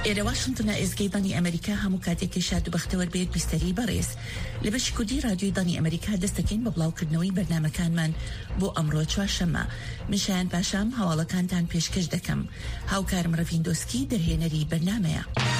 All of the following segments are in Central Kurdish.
إلى واشنطن إزجي ضني أمريكا هم كاتيك شادو بختور بيت بيستري باريس لبش كودي راديو ضني أمريكا دستكين ببلاو كدنوي برنامج كان من بو أمرو شواشما مشان باشام هوالا كانتان بيشكش دكم هاو كارم رافيندوسكي درهينري برنامج.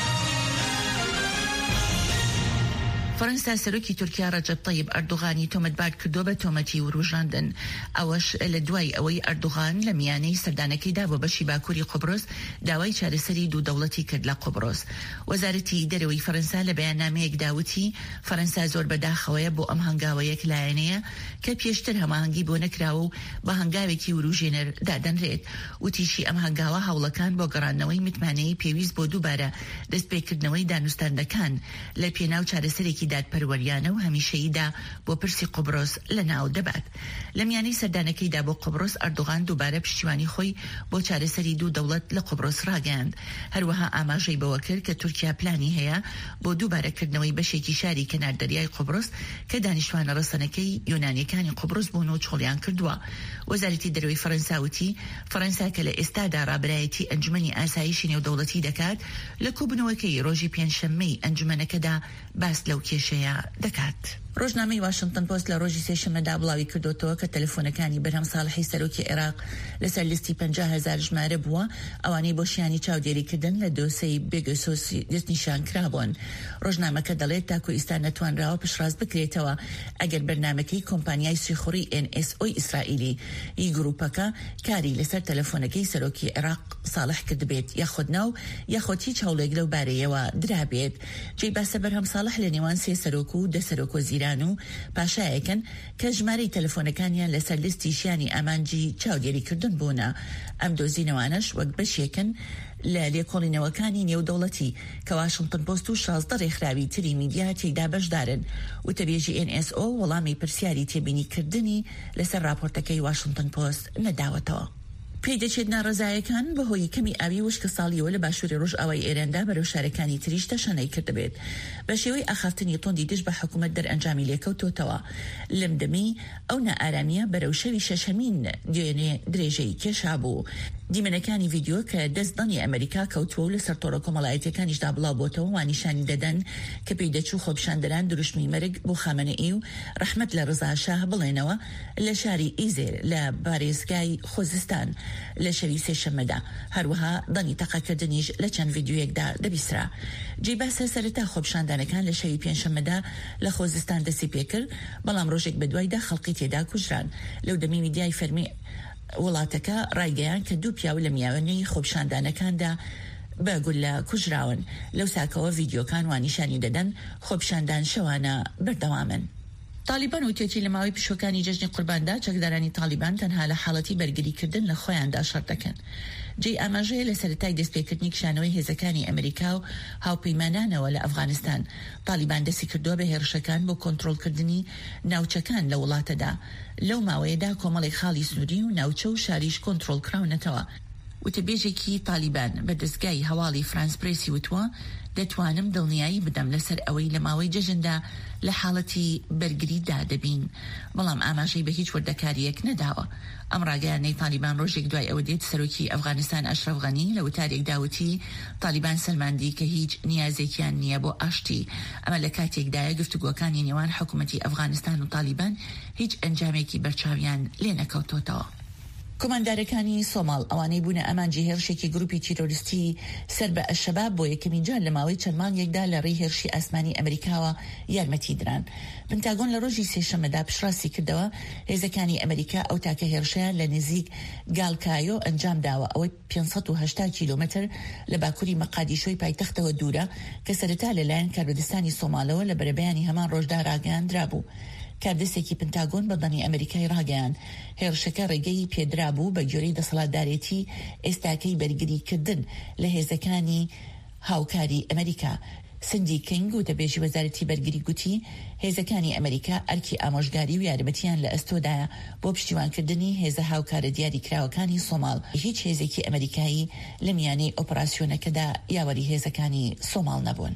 فرنسا سەرۆکی تورکیا ڕەجەب طەیب ئەردوغانی تۆمەتبار کردو بە تۆمەتی وروژاندن ئەوەش لە دوای ئەوەی ئەردوغان لە میانەی سەردانەکەیدا بۆ بەشی باکووری قوبرۆس داوای چارەسەری دوو دەوڵەتی کرد لە قوبرۆس. وەزارەتی دەرەوەی فەرەنسا لە بەیاننامەیەکدا وتی فەرەنسا زۆر بەداخەوەیە بۆ ئەم هەنگاوەیەک لایەنەیە کە پێشتر هەماهەنگی بۆ نەکراوە و بە هەنگاوێکی وروژێنەر دادەنرێت. وتیشی ئەم هەنگاوە هەوڵەکان بۆ گەڕانەوەی متمانەی پێویست بۆ دووبارە دەستپێکردنەوەی دانوستاندەکان لە پێناو چارەسەرێکی دادپەروەریانە و هەمیشەییدا بۆ پرسی قوبرۆس لە ناو دەبات. لە میانەی سەردانەکەیدا بۆ قوبرۆس ئەردوغان دووبارە پشتیوانی خۆی بۆ چارەسەری دوو دەوڵەت لە قوبرۆس ڕاگەاند. هەروەها ئاماژەی بەوە کرد کە تورکیا پلانی هەیە بۆ دووبارەکردنەوەی بەشێکی شاری کەناردەریای قوبرۆس کە دانیشتوانە ڕەسەنەکەی یۆنانیەکانی قوبرۆس بوون و چۆڵیان کردووە. وەزارەتی دەرەوەی فەرەنسا وتی فەرەنسا کە لە ئێستادا ڕابرایەتی ئەنجومەنی ئاسایشی نێودەوڵەتی دەکات لە کوبنەوەکەی ڕۆژی پێنجشەممەی ئەنجومەنەکەدا باس لەو کێشەیە دەکات. ڕۆژنامەی واشنگتن پۆست لە ڕۆژی سێشەممەدا بڵاوی کردوتەوە کە تەلەفۆنەکانی بەرهەم ساڵحی سەرۆکی عێراق لەسەر لیستی 50,000 ژمارە بووە ئەوانەی بۆ شیانی چاودێریکردن لە دۆسەی بێگەسۆسی دەستنیشان کرابوون. ڕۆژنامەکە دەڵێت تاکو ئیستا نەتوانراوە پشتڕاست بکرێتەوە ئەگەر بەرنامەکەی کۆمپانیای سویخوڕی NSO ئیسرائیلی ئی گروپەکە کاری لەسەر تەلەفۆنەکەی سەرۆکی عێراق ساڵح کرد بێت یاخود ناو یاخود هیچ هەوڵێک لەو بارەیەوە درابێت. جێی باسە بەرهەم ساڵح لە نێوان سێ سەرۆک و دە سەرۆک وەزیران و پاشایەکەن کە ژمارەی تەلەفۆنەکانیان لەسەر لیستی شیانی ئامانجی چاودێریکردن بوونە. ئەم دۆزینەوانش وەک بەشێکن لە لێکۆڵینەوەکانی نێودەوڵەتی کە واشنگتن پۆست و 16 ڕێکخراوی تری میدیا تێیدا بەشدارن. وتەبێژی NSO وەڵامی پرسیاری تێبینیکردنی لەسەر راپۆرتەکەی واشنگتن پۆست نەداوەتەوە. پێی دەچێت ناڕزایەکان بەهۆی کەمی ئاوی وشکە ساڵیەوە لە باشووری ڕۆژ ئاوای ئێراندا بەرەو شارەکانی تریش تەشەنەی کردبێت بە شێوەی ئاخافتنی تۆندی دژ بە حکوومەت دەرئەنجامی لێکەوتۆتەوە. لەم دەمی ئەو نائارامیە بەرەو شەوی شەشەمین دوێنێ درێژەی کێشا بوو. دیمەنەکانی ڤیدیۆ کە دەستدانی ئەمریکا کەوتووە و لەسەر تۆڕە کۆمەڵایەتیەکانیشدا بڵاو بۆتەوە وانیشانی دەدەن کە پێی دەچوو خۆپیشاندەران دروشمی مەرگ بۆ خامنەئی و ڕەحمەت لە ڕزا شاه بڵێنەوە لە شاری ئیزێر لە بارێزگای خۆزستان لە شەوی سێشەممەدا. هەروەها دەنی تەقەکردنیش لە چەند ڤیدیۆیەکدا دەبیسترا. جێی باسە سەرەتا خۆپیشاندانەکان لە شەوی پێنجشەممەدا لە خۆزستان دەستی پێکرد بەڵام ڕۆژێک بەدوایدا خەڵقی تێدا کوژران. لەو دەمی میدیای فەرمی وڵاتەکە ڕایگەیان کە دوو پیاو لە میاوەنەی خۆپیشاندانەکاندا بەگول لە کوژراون. لەو ساکەوە ڤیدیۆکان وانیشانی دەدەن خۆپیشاندان شەوانە بەردەوامن. طالبان وتێتی لە ماوەی پشوەکانی جەژنی قورباندا چەکدارانی طالبان تەنها لە حاڵەتی بەرگریکردن لە خۆیاندا شەڕ دەکەن. جێی ئاماژەیە لە سەرەتای دەستپێکردنی کشانەوەی هێزەکانی ئەمریکا و هاوپەیمانانەوە لە ئەفغانستان. طالبان دەستی کردووە بە هێرشەکان بۆ کۆنتڕۆڵکردنی ناوچەکان لە وڵاتەدا. لەو ماوەیەدا کۆمەڵی خاڵی سنووری و ناوچە و شاریش کۆنتڕۆڵ کراونەتەوە. وتەبێژێکی طالبان بە دەستگای هەواڵی فرانس پرێسی وتووە دەتوانم دڵنیایی بدەم لەسەر ئەوەی لە ماوەی جەژندا لە حاڵەتی بەرگریدا دەبین بەڵام ئاماژەی بە هیچ وردەکاریەک نەداوە. ئەم ڕاگەیانەی طالبان ڕۆژێک دوای ئەوە دێت سەرۆکی ئەفغانستان ئەشرەف غەنی لە وتارێکدا وتی طالبان سەلماندی کە هیچ نیازێکیان نییە بۆ ئاشتی. ئەمە لە کاتێکدایە گفتوگۆکانی نێوان حکوومەتی ئەفغانستان و طالبان هیچ ئەنجامێکی بەرچاویان لێ نەکەوتۆتەوە. کۆماندارەکانی سۆماڵ ئەوانەی بوونە ئەمانجی هێرشێکی گروپی تیرۆریستی سەر بە ئەشەباب بۆ یەکەمین جار لە ماوەی چەند مانگێکدا لە ڕێی هێرشی ئاسمانی ئەمریکاوە یارمەتی دران. پنتاگۆن لە ڕۆژی سێشەممەدا پشڕاستی کردەوە هێزەکانی ئەمریکا ئەو تاکە هێرشیان لە نزیک گالکایۆ ئەنجام داوە ئەوەی 580 کیلۆمەتر لە باکووری مەقادیشۆی پایتەختەوە دوورە کە سەرەتا لەلایەن کاربەدەستانی سۆمالەوە لە بەرەبەیانی هەمان ڕۆژدا ڕاگەیاندرا بوو. کاردەسێکی پنتاگۆن بە دەنی ئەمریکای ڕاگەیان هێرشەکە ڕێگەی پێدرا بوو بە گوێرەی دەسەڵاتدارێتی ئێستاکەی بەرگریکردن لە هێزەکانی هاوکاری ئەمریکا. سندی کینگ و دەبێژی وەزارەتی بەرگری گوتی هێزەکانی ئەمریکا ئەرکی ئامۆژگاری و یارمەتیان لە ئەستۆدایە بۆ پشتیوانکردنی هێزە هاوکارە دیاری کراوەکانی سۆماڵ. هیچ هێزێکی ئەمریکایی لە میانەی ئۆپراسیۆنەکەدا یاوەری هێزەکانی سۆماڵ نەبوون.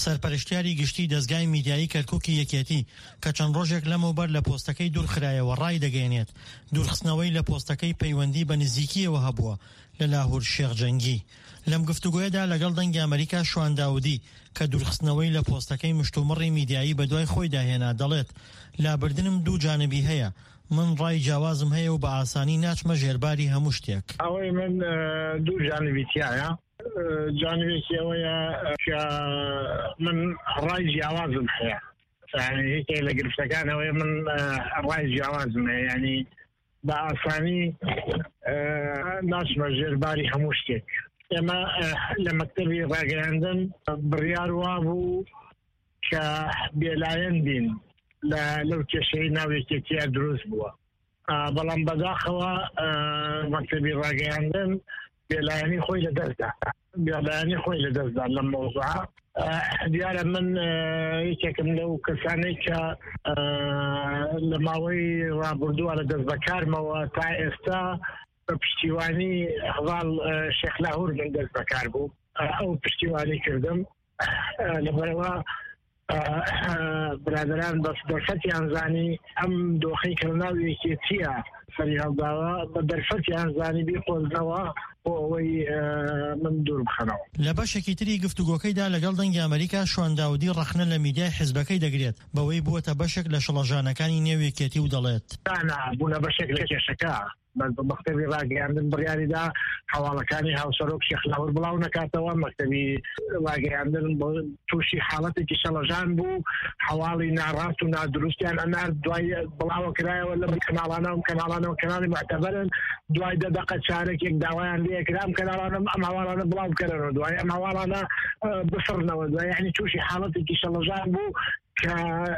سەرپەرشتیاری گشتی دەستگای میدیایی کەرکووکی یەکێتی کە چەند ڕۆژێک لەمەوبەر لە پۆستەکەی دوورخرایەوە ڕای دەگەێنێت دوورخستنەوەی لە پۆستەکەی پەیوەندی بە نزیکیەوە هەبووە لە لاهور شێخجەنگی. لەم گفتوگۆیەدا لەگەڵ دەنگی ئەمریکا شوان داودی کە دوورخستنەوەی لە پۆستەکەی مشتومڕی میدیایی بە دوای خۆی داهێنا دەڵێت لابردنم دوو جانبی هەیە، من ڕای جیاوازم هەیە و بە ئاسانی ناچمە ژێرباری هەموو شتێک. ئەوەی من دوو جانبی تایە، جانبێکی ئەوەیە کە من ڕای جیاوازم هەیە، یەکێک لە گرفتەکانەوەی من ڕای جیاوازم هەیە، ینی بە ئاسانی ناچمە ژێرباری هەموو شتێک. ئێمە لە مەکتەبی ڕاگەیاندن بڕیار وابوو کە بێلایەن بین لەو کێشەی ناوێکێتیە دروست بووە، بەڵام بەداخەوە مەکتەبی ڕاگەیاندن بێلایەنی خۆی لەدەستدا لەم مەوزوعە. دیارە من یەکێکم لەو کەسانەی کە لە ماوەی ڕابردووە لە دەست بەکارمەوە تا ئێستا بە پشتیوانی هەواڵ شێخ لاهور من دەست بەکار بوو، ئەو پشتیوانی کردم. لەبەرەوە برادران بەرفەتیان زانی ئەم دۆخەی کردناو یەکێتیە سەری هەڵداوە، بە بەرفەتیان زانی بیخۆزنەوە بۆ ئەوەی من دوور بخەنەوە. لە بەشێکی تری گفتوگۆکەیدا لەگەڵ دەنگی ئەمریکا شوان داودی ڕەخنە لە میدیای حیزبەکەی دەگرێت بەوەی بووەتە بەشێک لە شڵەژانەکانی نێو یەکێتی و دەڵێت بوونە بەشێک لە کێشەکە مەکتەبی ڕاگەیاندن بڕیاریدا هەواڵەکانی هاوسەرۆک شێخ لاهور بڵاو نەکاتەوە. مەکتەبی ڕاگەیاندن تووشی حاڵەتێکی شەڵەژان بوو، هەواڵی ناڕاست و نادروستیان ئەنار دوای بڵاوە کرایەوە لە کەناڵانەوە کەناڵی معتەبەرن، دوای دەدەقە چارێکێک داوایان لێکرا ئەم کەناڵانە ئەم هەواڵانە بڵاو بکەرەوە، دوای ئەم هەواڵانە بفڕنەوە، دوای یعنی تووشی حاڵەتێکی شەڵەژان بوو کە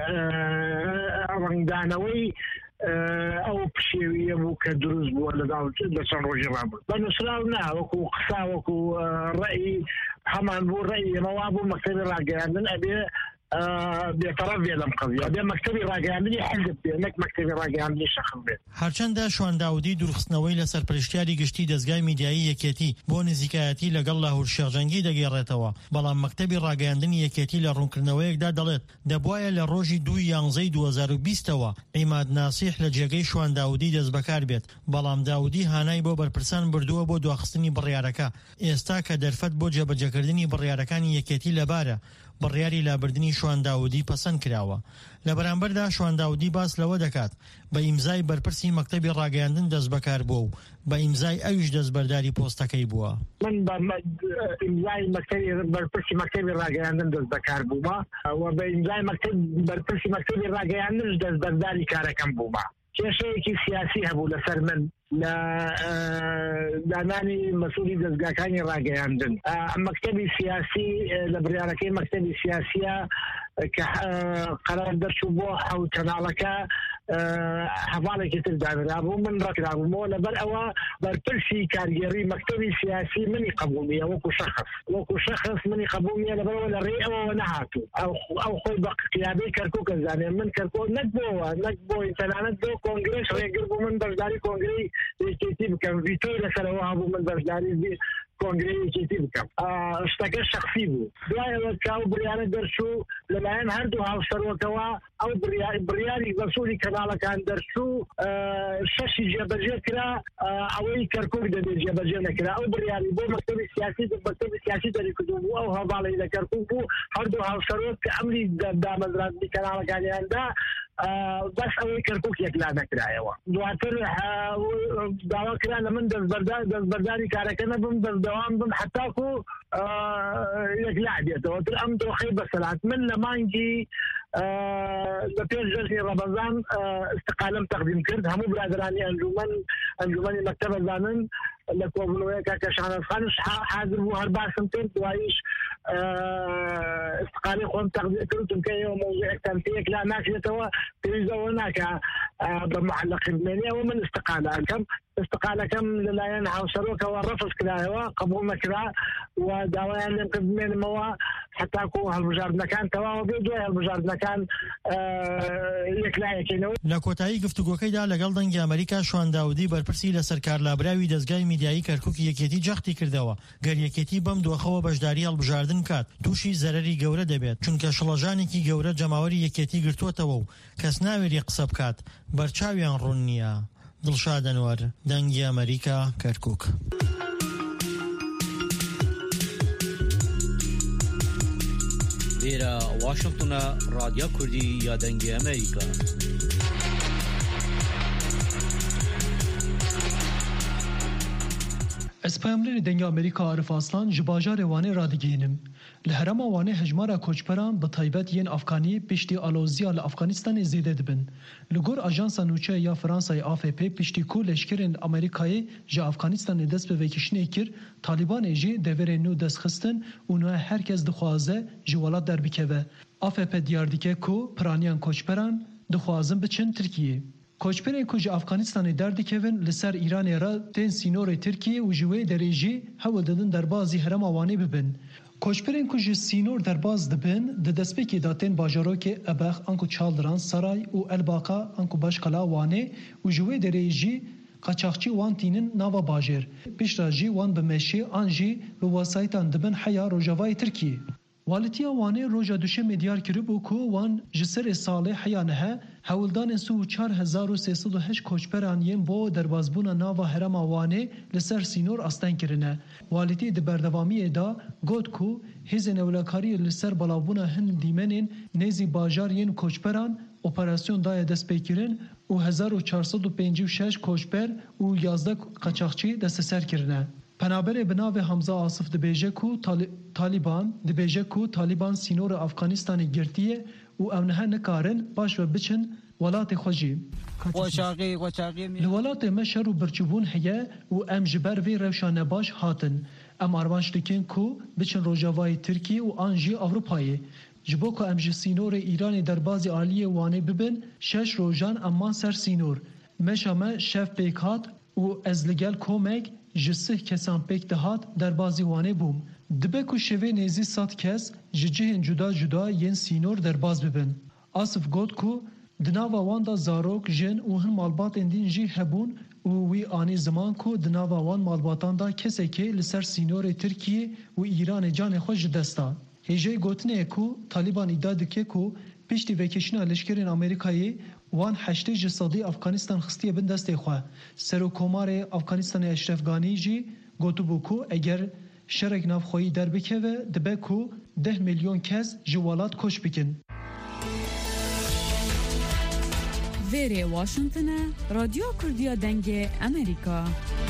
ڕنگدانەوەی ئەو پشێویە بوو کە دروست بووە لە چەند ڕۆژی ڕابردوو. بە نووسراو نا وەکو قسا وەکو ڕەئی هەمان بوو ڕەئی ئێمەوا بوو مەکتەبی ڕاگەیاندن ئەبێ بێتەڕەف بێ لەم قەضیە، ئەبێ مەکتەبی ڕاگەیاندنی حیزب بێ نەک مەکتەبی ڕاگەیاندنی شەخص بێت. هەرچەندە شوان داودی دوورخستنەوەی لە سەرپەرشتیاری گشتی دەستگای میدیایی یەکێتی بۆ نزیکایەتی لەگەڵ لاهور شێخجەنگی دەگێڕێتەوە، بەڵام مەکتەبی ڕاگەیاندنی یەکێتی لە ڕوونکردنەوەیەکدا دەڵێت دەبوایە لە ڕۆژی 2/11/20ەوە عیماد ناسیح لە جێگەی شوان داودی دەست بەکار بێت، بەڵام داودی هانای بۆ بەرپرسان بردووە بۆ دواخستنی بڕیارەکە. ئێستا کە دەرفەت بۆ جێبەجێکردنی بڕیارەکانی یەکێتی لەبارە، بڕیاری لابردنی شوان داودی پەسەند کراوە. لە بەرامبەردا شوان داودی باس لەوە دەکات بە ئیمزای بەرپرسی مەکتەبی ڕاگەیاندن دەست بەکار بووە و بە ئیمزای ئەویش دەستبەرداری پۆستەکەی بووە. من بە ئیمزای بەرپرسی مەکتەبی ڕاگەیاندن دەست بەکار بوومە و بە ئیمزای بەرپرسی مەکتەبی ڕاگەیاندنش دەستبەرداری کارەکەم بوومە. کێشەیەکی سیاسی هەبوو لەسەر من لە دانانی مەسئولی دەستگاکانی ڕاگەیاندن. مەکتەبی سیاسی لە بڕیارەکەی مەکتەبی سیاسیە کە قەرار دەرچوو بۆ حەوت کەناڵەکە هەواڵێکی تر دانرا بوو، من ڕەکرابوومەوە لەبەر ئەوە بەرپرسی کارگێڕی مەکتەبی سیاسی منی قبوڵیە وەکو شەخص منی قبوڵیە لەبەرەوە لە ڕێی ئەوە نەهاتوو. ئەو خۆی بە قیادەی کەرکووک ئەزانێ، من کەرکووک نەک بۆ تەنانەت بۆ کۆنگرێس ڕێگر بوو من بەشداری کۆنگرەی یەکێتی بکەم، ڤیتۆی لەسەرەوە هەبوو من بەشداری کۆنگرەی یەکێتی بکەم. شتەکە شەخسی بوو. دوایەوە کاو بڕیارە دەرچوو لەلایەن هەردوو هاوسەرۆکەوە، ئەو بڕیاری بەسووری کەناڵەکان دەرچوو، شەشی جێبەجێ کرا، ئەوەی کەرکووک دەبێت جێبەجێ نەکرا. ئەو بڕیاری بۆ مەکتەبی سیاسی دەریکردوو بوو، ئەو هەواڵەی لە کەرکووک بوو، هەردوو هاوسەرۆک کە ئەمری دامەزراندنی کەناڵەکانیاندا بەس ئەوەی کەرکووک یەکلا نەکرایەوە. دواتر داوا کرا لە من دەستبەرداری کارەکە نەبم، دەستدەوام بم حتاکو یەکلا بێتەوە. تر ئەم دۆخەی بەسەلات من لە مانگی لە پێش ژەژنی ڕەمەزان استقالەم تەقدیم کرد. هەموو برادرانی ئەنجومەنی مەکتەب زانن لە کۆبوونەوەیەکە کە شانەزخانش حاضر بوو، هەر باسم کرد، دواییش استقالی خۆم تەقدیم کردم کە ئێوە مۆزوعێکتان پێیەک لا ناکرێتەوە، پێویستەوە ناکە بە معلەقردنەوە من استقالە ئەکەم. استقالة كم لا ينحى وسروك والرفض كذا قبول مكذا ودوايا يمكن من موا حتى أكون هالمجرد مكان تمام بيدوي هالمجرد مكان يكلا يكينو. لكوتایی گفتگوکەیدا لەگەڵ دەنگی ئەمریکا شوان داودی بەرپرسی لە سەرکارلابراوی دەستگای میدیایی کەرکووکی یەکێتی جەختی کردەوە گەر یەکێتی بەم دۆخەوە بەشداری هەڵبژاردن کات تووشی زەرەری گەورە دەبێت چونکە شڵەژانێکی گەورە جەماوەری یەکێتی گرتووەتەوە و کەس ناوێری قسە بکات بەرچاویان ڕوون نییە. دڵشاد ئەنوەر دەنگی ئەمریکا کەرکووک. لێرە واشنگتنە رادیۆ کوردی یا دەنگی ئەمریکا. اسپایملری دنگ امریکا عارف اسلان جباجار وانه را دیگینم لهرما وانه هجمارا کوچپران به تایبت ین افغانی پشتی آلوزیا لافغانستان زیده دبن لگور آژانس نوچه یا فرانسای AFP پشتی کو لشکرین امریکایی جا افغانستان دست به وکشنه کر طالبان جی دور نو دست خستن و نو هرکس دخوازه جوالات در بکوه AFP دیار دیگه کو پرانیان کوچپران دخوازن بچن ترکیه کوچپرین کج افغانستان دردی کهون لسر ایران را تن سینور ترکیه و جوی درجی هول دادن در بازی هرم آوانی ببن. کوچپرین کج سینور در باز دبن ددسپکی داتن باجارو که ابخ انکو چالدران سرای و الباقا انکو باشکلا وانه و جوی درجی قاچاقچی وان تینن ناوا باجر پیشراجی وان بمشی آنجی به وسایتان دبن حیا روجاوای ترکیه. والتیا وانه روجا دوشه مدیار کربو کو وان جسر ساله حیانه هولدان سو 4308 کوچپرانین بو دربازبونا ناوا هرم وانه لسر سینور استان کرنه والتی د بردوامی دا گوت کو هزن اولکاری لسر بلاوبونا هن دیمنین نزی باجارین کوچپران اپراسیون دای دست پیکرین و 1456 کوچپر و 11 قاچاقچی دست سر کرنه پنابر بناو حمزه آصف دبیجه کو طالبان سینور افغانستان گرتیه و امنها نکارن باش و بچن ولات خوشی لولات مشر و برچوبون هیه و ام جبر وی روشانه باش هاتن ام آرمانش دکن کو بچن روجاوای ترکیه و آنجی اوروپایی جبو که ام سینور ایران در بازی عالیه وانه ببن 6 روجان اما سر سینور مشامه شف بیکات و ازلگل کومک جسه کسان پک دهات در بازی وانه بوم دبه کو شوه نیزی 100 کس ججهن جدا ین سینور در باز ببن آصف گوت کو دناوا واندا زاروک جن و هن مالبات اندین جی هبون و وی آنی زمان کو دناوا وان مالباتان دا کسی که لسر سینور ترکیه و ایران جان خوش دستا هجای گوتنه کو طالبان ایداد که کو پشتی وکشنا لشکرین امریکایی وان 8 جسادی افغانستان خستیه بن دسته خواه سرو کمار افغانستان اشرف غانی جی گوتو بوکو اگر شرک نافخویی در بکه و دبه کو 10 میلیون کس جوالات کش بکن. ویره واشنگتن رادیو کردیا دنگ امریکا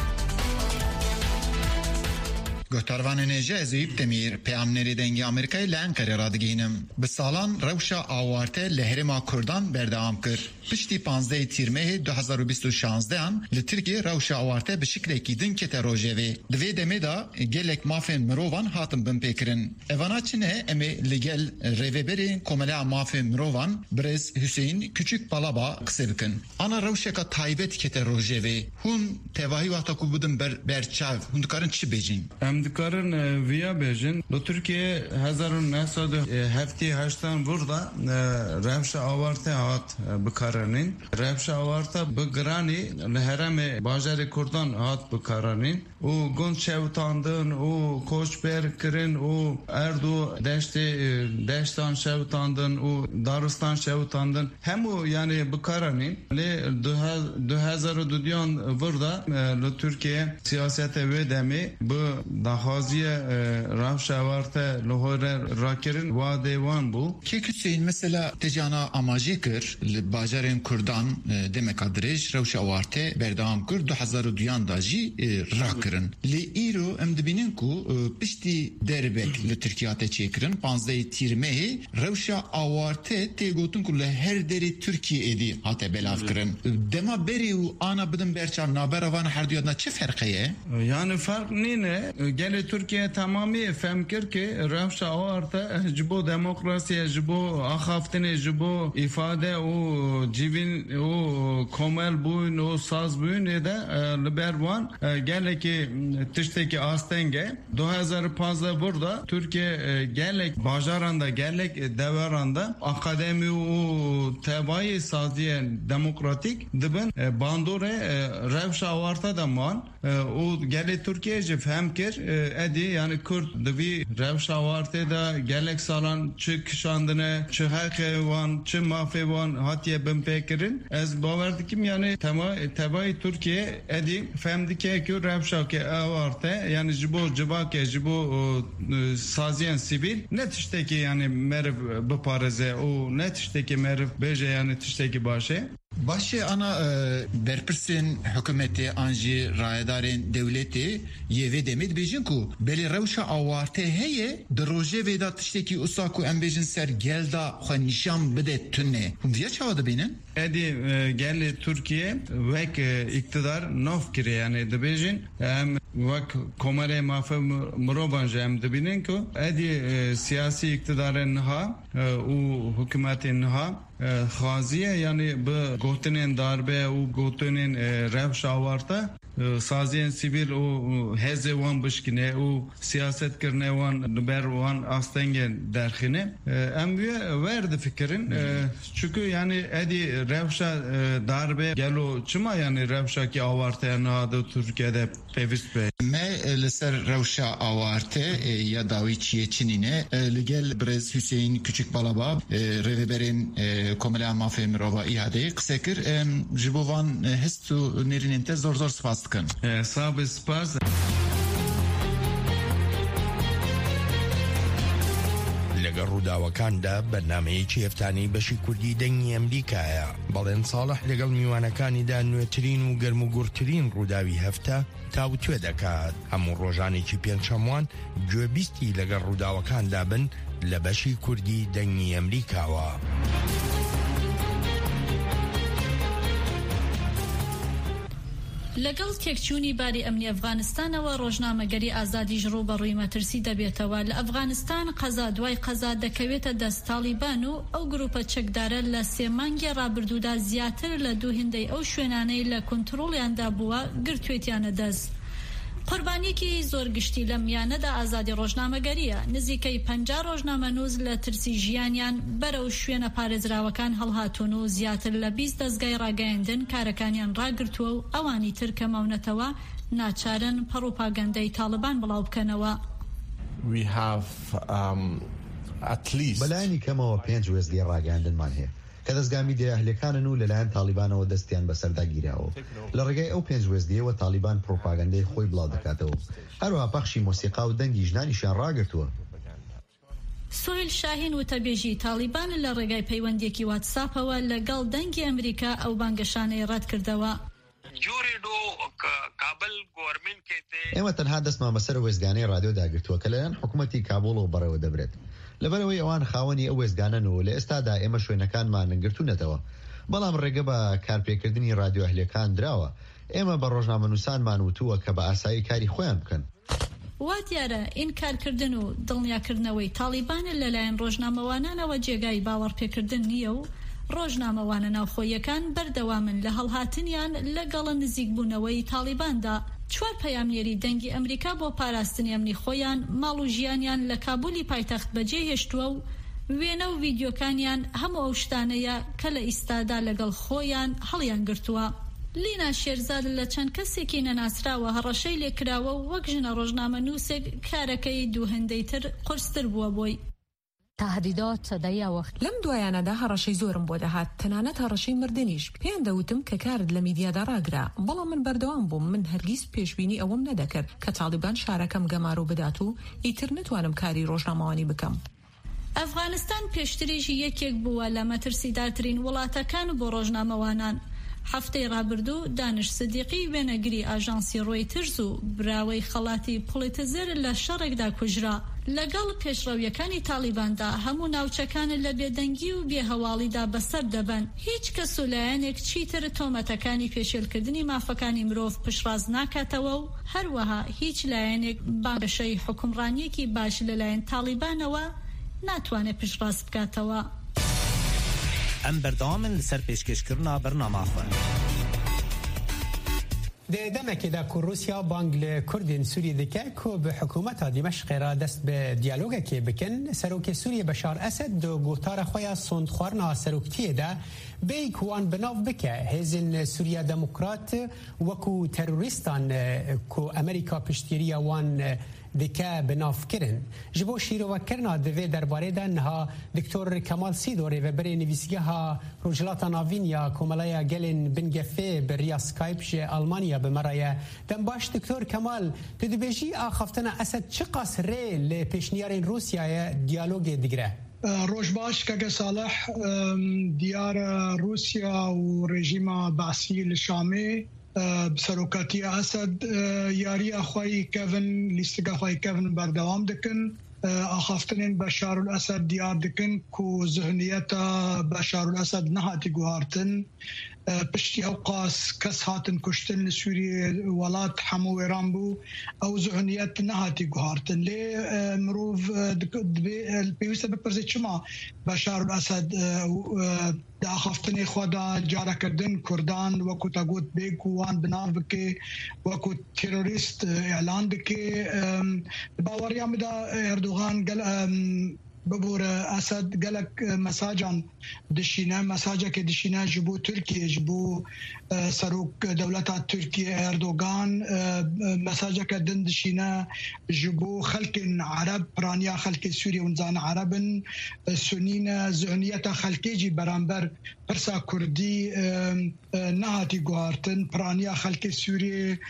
گوتاروان نجه ازیب تمیر پیامنری دنگی امریکای لانکره را دگینم به سالان روشا آوارته لهرما کردان بردام کر پشتی 15 تیر ماه 2016 هم لترکیه روشا آوارته به شکل کی دن کته روجوی دوی دمه دا گلک مافین مروان هاتم بن پیکرن اوانا چنه امی لگل ریوبرین کوملا مافین مروان برز حسین küçük balaba قصه بکن انا روشا کا تایبت کته روجوی هون تواهی وقتا کو بودن برچاو هون دکارن چی بیجین دکارن ویا بیجن دو ترکیه 1978 burada revşa avarte hat bikaranin revşa avarte bigrani herame bajari kurdan hat bikaranin o gon şevtandın o koçber kirin o erdu deştan şevtandın o daristan şevtandın hem o yani bikaranin le 2002 burada Türkiye siyasete ve demi bu dahaziye revşa avarte lohore rakirin va devan bu ki Hüseyin mesela tecana amacı kır bajarın kurdan demek adres revşa avarte berdam kır 2002 daji rakırın li iro emdibinin ku pişti derbek li Türkiye'te çekirin 15 tirmehi revşa avarte tegotun ku her deri Türkiye edi hate belav kırın dema beri u ana bidin berçan naberavan her diyadna çi farkıye yani fark nene گل ترکیه تمامی فهم کرد که روش آورده جبو دموکراسی جبو آخافتن جبو ifade o civin o komel buyun o saz buyun de liberwan geleki tişteki astenge 2015 burada Türkiye gelek bajaranda gelek deveranda akademi o tebayi saziyen demokratik dibin bandore revşa avarta da man o gelek Türkiye'ce femkir edi yani Kürt dibi revşa avarta da gelek salan çıkışandına çıhakevan çı mafevan hatiye ben pekirin ez baver dikim yani tebayi Türkiye edi femdike ki revşa ki avarta yani jibo cibake jibo saziyen sivil ne tişteki yani merv bpareze o ne tişteki merv beje yani tişteki başı Başı ana berpirsin hükümeti anji rayedarın devleti yeve demid bejin ku beli revşa avarte heye droje veda tişteki usaku embejin ser gelda xwe nişan bide tünne. Diye çavadı benim? Edi geldi Türkiye vek iktidar nov kire yani dibejin hem vek komare mafe mrobanca hem dibinin ku edi siyasi iktidarın ha o hükümetin ha خازیه یعنی به گوتنین داربه و گوتنین رفش آورده سازین سیویل و هزوان بشکنه و سیاست کرنه وان بر وان آستنگن درخینه امویه ورد فکرین çünkü yani edi revşa darbe gelo çima yani revşa ki avarte nadı Türkiye'de pevist be me leser revşa avarte ya daviçiye çinine legel brez Hüseyin Küçük Balaba reveberin komela mafem rova iade ksekir jibovan hestu nerinente zor spastkın sab spas لەگەڵ ڕووداوەکاندا بەرنامەیەکی هەفتانەی بەشی کوردی دەنگی ئەمریکایە بەڵێن ساڵح لەگەڵ میوانەکانیدا نوێترین و گەرم و گورترین ڕووداوی هەفتە تاوتوێ دەکات هەموو ڕۆژانێکی پێنجشەموان گوێبیستی لەگەڵ ڕووداوەکاندا بن لە بەشی کوردی دەنگی ئەمریکاوە لەگەڵ تێکچوونی باری ئەمنی ئەفغانستانەوە ڕۆژنامەگەری ئازادیش ڕوو بە ڕووی مەترسی دەبێتەوە لە ئەفغانستان قەزا دوای قەزا دەکەوێتە دەست تالیبان و ئەو گروپە چەکدارە لە 3 مانگی ڕابردوودا زیاتر لە 2 هێندەی ئەو شوێنانەی لە کۆنتڕۆڵیاندا بووە گرتوێتیانە دەست قوربانیەکی زۆر گشتی لەم میانەدا ئازادی ڕۆژنامەگەریە نزیکەی 50 ڕۆژنامەنووس لە ترسی ژیانیان بەرەو شوێنە پارێزراوەکان هەڵهاتوون و زیاتر لە 20 دەستگای ڕاگەیاندن کارەکانیان ڕاگرتووە و ئەوانی تر کە ماونەتەوە ناچارن پەڕۆپاگەندەی تاڵبان بڵاو بکەنەوە بەلایانی کەمەوە 5 وێستگەی ڕاگەیاندنمان هەیە کە دەستگا میدیای ئەهلەکانن و لەلایەن تالیبانەوە دەستیان بەسەردا گیراوە لە ڕێگای ئەو 5 وێستگەیەوە تالیبان پرۆپاگەندەی خۆی بڵاو دەکاتەوە هەروەها پەخشی مۆسیقا و دەنگی ژنانیشیان ڕاگرتووە سۆیل شاهین وتەبێژی تالیبان لە ڕێگای پەیوەندێکی واتساپەوە لەگەڵ دەنگی ئەمریکا ئەو بانگەشانەی ڕەت کردەوە ئێمە تەنها دەستمان بەسەر وێستگانەی رادیۆ داگرتووە کە لەلایەن حکوومەتی کابوڵەوە بەڕێوە دەبرێت لەبەرەوەی ئەوان خاوەنی ئەو وێستگانەنەوە لە ئێستادا ئێمە شوێنەکانمان گرتوونەتەوە بەڵام ڕێگە بە کارپێکردنی رادیۆ ئەهلەکان دراوە ئێمە بە ڕۆژنامەنووسانمان وتووە کە بە ئاسایی کاری خۆیان بکەن وا دیارە ئینکارکردن و دڵنیاکردنەوەی تالیبانە لەلایەن ڕۆژنامەوانانەوە جێگای باوەڕپێکردن نییە و ڕۆژنامەوانە ناوخۆیەکان بەردەوامن لە هەڵهاتنیان لەگەڵە نزیکبوونەوەی تالیباندا 4 پەیامنێری دەنگی ئەمریکا بۆ پاراستنی ئەمنی خۆیان ماڵ و ژیانیان لە کابولی پایتەخت بەجێ هێشتووە و وێنە و ڤیدیۆکانیان هەموو ئەو شتانەیە کە لە ئیستادا لەگەڵ خۆیان هەڵیان گرتووە لینا شێرزاد لە چەند کەسێکی نەناسراوە هەڕەشەی لێکراوە و وەک ژنە ڕۆژنامەنووسێک کارەکەی 2 هێندەی تر قورستر بووە بۆی تهدیدات دەیەوەخت لەم دوایانەدا هەڕەشەی زۆرم بۆ دەهات تەنانەت هەڕەشەی مردنیش پێیان دەوتم کە کارت لە میدیادا ڕاگرا بەڵام من بەردەوام بووم من هەرگیز پێشبینی ئەوەم نەدەکرد کە تالیبان شارەکەم گەمارۆ بدات و ئیتر نتوانم کاری ڕۆژنامەوانی بکەم ئەفغانستان پێشتریژی یەکێک بووە لە مەترسیدارترین وڵاتەکان بۆ ڕۆژنامەوانان هەفتەی ڕابردوو دانش سدیقی وێنەگری ئاژانسی ڕۆیترز و براوەی خەڵاتی پولیتزر لە شەڕێکدا کوژرا لەگەڵ پێشڕەویەکانی تالیباندا هەموو ناوچەکان لە بێدەنگی و بێهەواڵیدا بەسەر دەبن. هیچ کەس و لایەنێک چیتر تۆمەتەکانی پێشێلکردنی مافەکانی مرۆڤ پشتڕاز ناکاتەوە و هەروەها هیچ لایەنێک بانگەشەی حکومڕانیەکی باش لەلایەن تالیبانەوە ناتوانێت پشتڕاز بکاتەوە. ئەم بەردەوامن لەسەر پێشکەشکردنا بەرنامەخۆ. دەمەکێدا کو رووسیا بانگ لە کوردین سووریە دکە کو بە حکوومەتە دیمەشقێرا دەست بە دیالۆگەکێ بکەن سەرۆکی سووریە بەشار ئەسەد دو گوتارە خۆیان سۆندخواردنا سەرۆکتیەدا بێک وان بناو بکە هێزن سووریا دموکرات وەکو تەروریستان کو ئەمریکا پشتگیریە وان دکه بنافکرن جبو شیروکرنا دوی درباره دنها دکتور کمال سیدوری و بری نویسگه ها روجلاتا ناوینیا کوملای گلین بنگفه بریا سکایپ شه آلمانیا بمرایه دن باش دکتور کمال تدبیجی آخفتنا اسد چه قصره لپیشنیارین روسیا دیالوگ دیگره؟ روش باش که صالح دیار روسیا و رژیم بعثی لشامی بسروکاتی اسد یاری اخوی کوین لیستگاه اخوی کوین بردوام دکن آخافتنین بشار الاسد دیار دکن کو ذهنیت بشار الاسد نهاتی گوهارتن پشتی اوقاس کس هاتن کشتن سوریه ولات حمو ایران بو او ذهنیت نهاتی گوهارتن لی مروف پیوسته بپرزی چما بشار الاسد دا خفتنی خدا جارا کردن کردان وکو تاگوت بیگو وان بناو بکی وکو تیروریست اعلان بکی باوریام دا اردوغان گل ببور اسد گلک مساجان دشینه مساجه که دشینه جبو ترکیه جبو سروک دولت ترکیه اردوغان مساجه که دن دشینه جبو خلق عرب پرانیا خلق سوری ونزان عربن سنین ذهنیت خلقی جی برانبر پرسا کردی نهاتی گوارتن پرانیا خلق سوری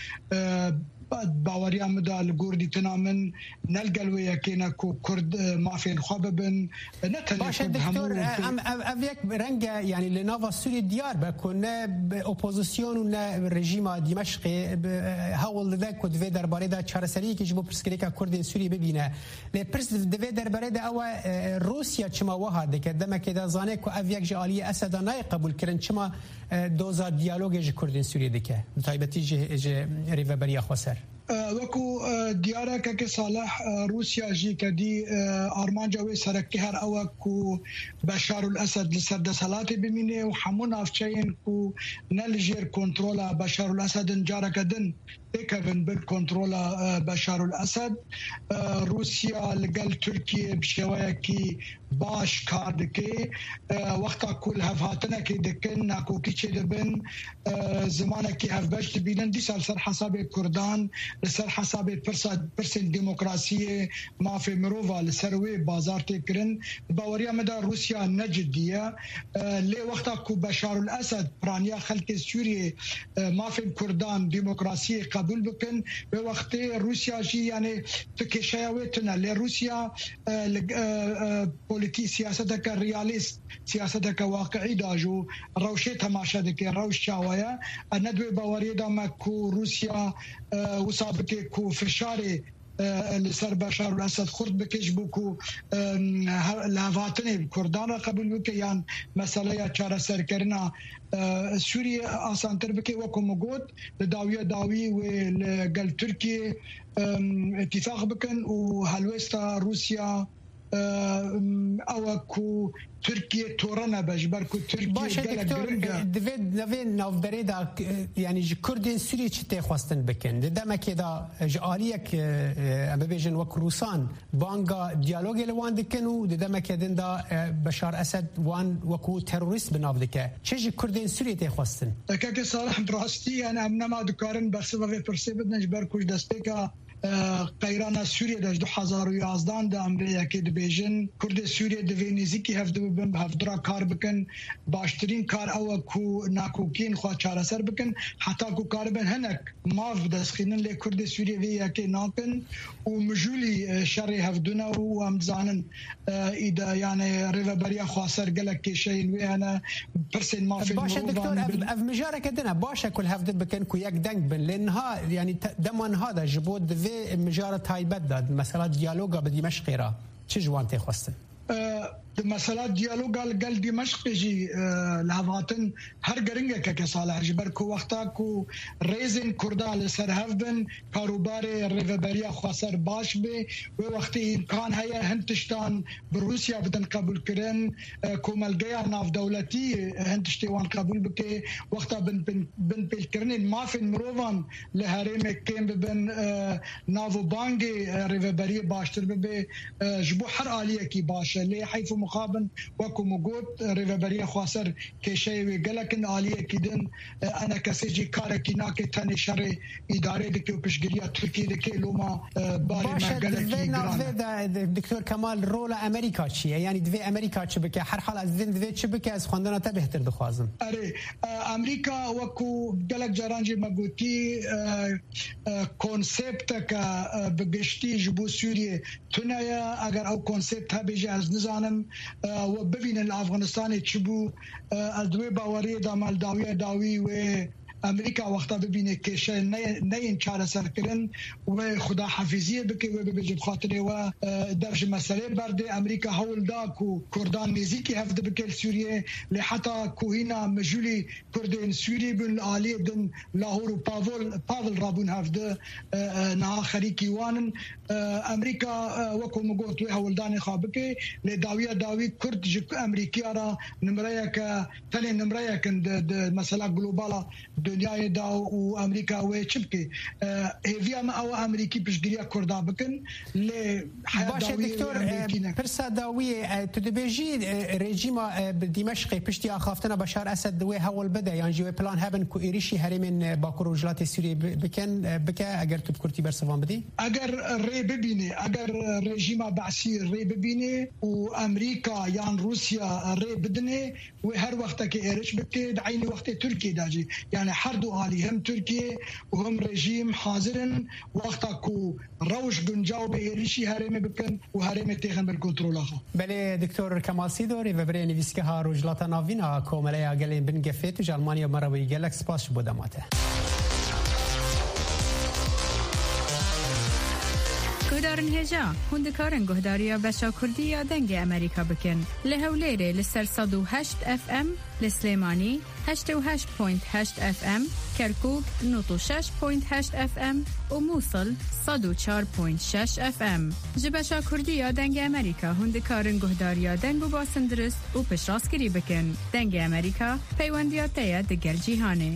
باوریا مدال گوردی تنامن نلقلوية كينا كرد ما فين خببن باشه دكتور ام یک رنگه يعني لنافا سوري ديار بكون اپوزيسيون و رژیم دمشق هاول ذاك دفي درباره دا چارسري که جبو پرسکریکا کردین سوری ببینه لپرس دفي درباره دا او روسيا چما وها دك دمك دا زانه کو اف یک جاليه اسد نه قبول کرن چما دوزا دیالوگ کردین سوری دک تایبتی جه ریوبریا خسر وكو ديارك كصالح روسيا جي كدي ارمان جوي سركي هر اوكو بشار الاسد لسرد سلاتي بمينه وحمونا افشين كو نلجير كنترولا بشار الاسد جارك دن تكفن بالكنترولا بشار الاسد روسيا لقال تركيا بشوايكي باش كاردكي وقتا كل هفاتنا كي دكن ناكو كيتش دبن زمانك هف باش تبينن دي سر حساب كردان لسر حساب برسن ديمقراسية ما في مروفا لسروي بازار تكرن باوريا مدى روسيا نجدية لي وقتا كو بشار الأسد برانيا خلق سوريا ما في كردان ديمقراسية قبول بكن بوقت روسيا جي يعني تكشاويتنا لروسيا بوليتي سياستك رياليست سياستك واقعي داجو روشي تماشا دكي روش شاوية الندوي باوريا داما كو روسيا وصابكي كو فشاري لسر بشار الاسد خرد بكش بوكو لهفاتني بكردان قبل بك يعني مسألة چارة سركرنا سوريا آسانتر بكي وكو مقود لداوية داوي ولقل تركيا اتفاق بكن وهلوستا روسيا اوكو تركيا تورنا بجبركو تركيا باشه دكتور دفيد نافبري دا يعني كردين سوريا چته خواستن بكن دما كده جاليك ام بيجن وكروسان بانغا ديالوج لوان دكنو دما كده دا بشار اسد وان وكو تيروريست بنافدك چه كردين سوريا ته خواستن كاك صالح براستي انا امنما دكارن برسبه برسبه نجبركو دستيكا قیران سوریه داشت 2011 د امریکا کې د بیژن کورد سوریه د وینیزیکی هفته بم هفدرا کار بکن باشترین کار او کو ناکوکین خو چاره سر بکن حتی کو کار بن هنک ماف د سخینن له کورد سوریه وی کې ناکن او مجولي شر هفدنا او امزانن اذا يعني ريفبريا خاصر قالك کې شي وی انا برسن ما في باشه دكتور اف مجاره كدنا باشه كل هفد بكن كو يك دنگ بن لانها يعني دمن هذا جبود دوی مجار تایبەت داد مثلا دیالۆگا بە دیمەشقێرا چ جوان تێخواستن مثلا دیالوگا لەگەڵ دیمەشقێژی لەهاتن هەر گەرنگێکە کە ساڵح ji ber ku wexta ku rêzên Kurda li ser hev bin karûbarê rêveberiya xweser baş bê wê wextê imkan heye hin tiştan bi Rûsya bidin qebûlkirin komelgeya navdewletî hin tiştê wan qebûl bike wexta bin pêlkirinên mafên mirovan li herêmê kêm bibin nav û bangê rêveberiyê baştir bibe ji bo her aliyekî baş e lê heyf û muqabin wekû min got rêveberiya xweser kêşeyê wê gelekin aliyekî din ene kesê jî karekî nake tenê şerê îdarê dike û piştgiriya Tirkiyê dike loma barê me gelekî giran دکتۆر کەمال ڕۆڵە ئەمریکا چییە یعنی divê ئەمریکا چ بکە هەر حاڵ ez divê çi bike ez xwendina te bêhtir dixwazim erê ئەمریکا وەکو gelek caran jî me gotî konsepteke bi giştî ji bo Sûriyê tune ye eger ew konsept hebêje ez nizanim we bibînin li Afganistanê çi bû ez divê baweriyê da meldawiya dawî wê ئەمریکا وەختا ببینێ کێشە نەین چارەسەرکردن وێ خدا حەفیزیە بکە وێ ببێژ بخاترێوە دەرژ مەسەلەی بەردێ ئەمریکا هەوڵدا و کوردان نێزیکی هەفدە بکەل سووریێ لێ حتا کوهینا مەژولی کوردێن سووری بن عالیە دن لاهور و پاڤل ڕابوون هەفدە نها خەریکی وانن ئەمریکا وەکو مگۆت وێ هەوڵدانی خوا بکە لێ داویە داوی کورد ji ئەمریکیا را نمرەیەکە تەنێ نمرەیەکن مەسەلا گلوباڵە دنیای دا و ئەمریکا وێ چ بکە هێڤیا me ئەوە ئەمریکی پشتگیریya Kurda bikin lê pirsa dawiyê tu dibêjî rejîma Dîmeşqê piştî axaftina Beşar Esed di wê hewl bide yan jî wê plan hebin ku êrişî herêmên Bakur û Jilatê Sûriyê bike eger tu bi Kurtî bersivan bidî eger rê bibîne eger rejîma Beşî rê bibîne û Amerîka yan Rûsya rê bidine wê her wextekê êriş bike di aynî wextê Tirkiye da jî yani her du alî hem Tirkiye û hem rejîm hazirin wexta ku rewş guncaw bi êrişî herêmê bikin û herêmê têxin ber kontrola xwe. Belê Diktor Kemal Sîdor rêveberê nivîsgeha Rojhilata Navîna Komeleya gelên bin gefê tu ji Almanya me re wî gelek spas ji bo dema te. Guhdarên hêja hûn dikarin guhdariya beşa Kurdî ya dengê Amerîka bikin. Li Hewlêrê li ser 108 FM, li Slêmanî 88.8 FM, Kerkûk 96.8 FM û Musil 104.6 FM. Ji beşa Kurdî ya dengê Amerîka hûn dikarin guhdariya deng û basindiriст û piştrast bikin. Dengê Amerîka peywendiya te ye di gel cîhanê.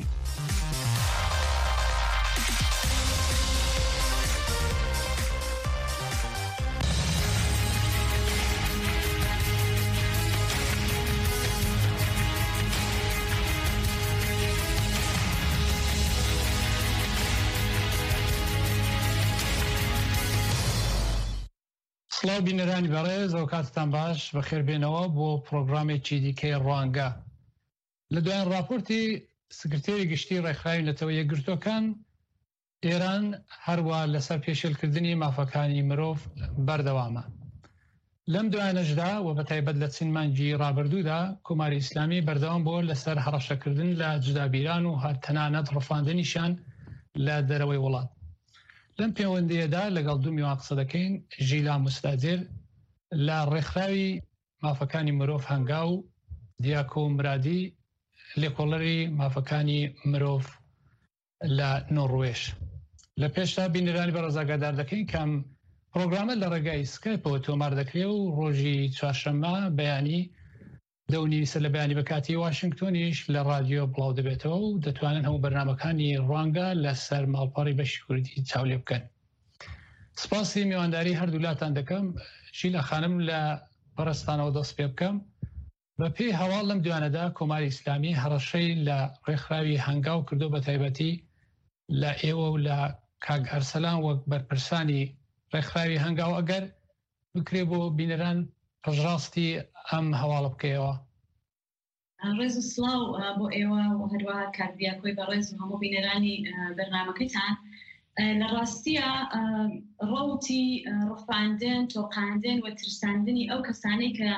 سڵاو بینەرانی بەڕێز ئەو کاتتان باش بەخێربێنەوە بۆ پرۆگرامێکی دیکەی ڕوانگە لە دوایین راپۆرتی سکرتێری گشتی ڕێکخراوی نەتەوە یەکگرتوەکان ئێران هەروە لەسەر پێشێلکردنی مافەکانی مرۆڤ بەردەوامە لەم دوایانەشدا و بە تایبەت لە چینمانجی ڕابردوودا کۆماری ئیسلامی بەردەوام بۆ لەسەر هەڕەشەکردن لە جودابیران و تەنانەت ڕفاندنیشان لە دەرەوەی وڵات لەم پەیوەندیەدا لەگەڵ دوو میوان قسە دەکەین ژیلا مستاجر لە ڕێکخراوی مافەکانی مرۆڤ هەنگاو و دیاکۆ مرادی لێکۆڵەری مافەکانی مرۆڤ لە نۆڕوێژ لە پێشتا بینەرانی بەڕێزاگادار دەکەین کەم پرۆگرامە لە ڕێگای سکایپەوە تۆمار دەکرێت و ڕۆژی چوارشەممە بەیانی دەونیویسە لە بەیانی بە کاتی واشنگتۆنیش لە رادیۆ بڵاو دەبێتەوە و دەتوانن هەموو بەرنامەکانی ڕوانگە لەسەر ماڵپەڕی بەشی کوردی چاولێ بکەن. سپاسی میوانداری هەردوولاتان دەکەم ژیلا خانم لە بەڕستانەوە دەست پێ بکەم بە پێی هەواڵ لەم دوانەدا کۆماری ئیسلامی هەڕەشەی لە ڕێکخراوی هەنگاو کردو بە تایبەتی لە ئێوە و لە کاک ئەرسەلان وەک بەرپرسانی ڕێکخراوی هەنگاو ئەگەر بکرێ بۆ بینەران پژڕاستی ئەم هەواڵە بکەیەوە. ڕێز و سڵاو بۆ ئێوە و هەروەها کاردیاکۆی بە ڕێز و هەموو بینەرانی بەرنامەکەیتان لە ڕاستیە ڕەوتی ڕفاندن تۆقاندن و ترساندنی ئەو کەسانەی کە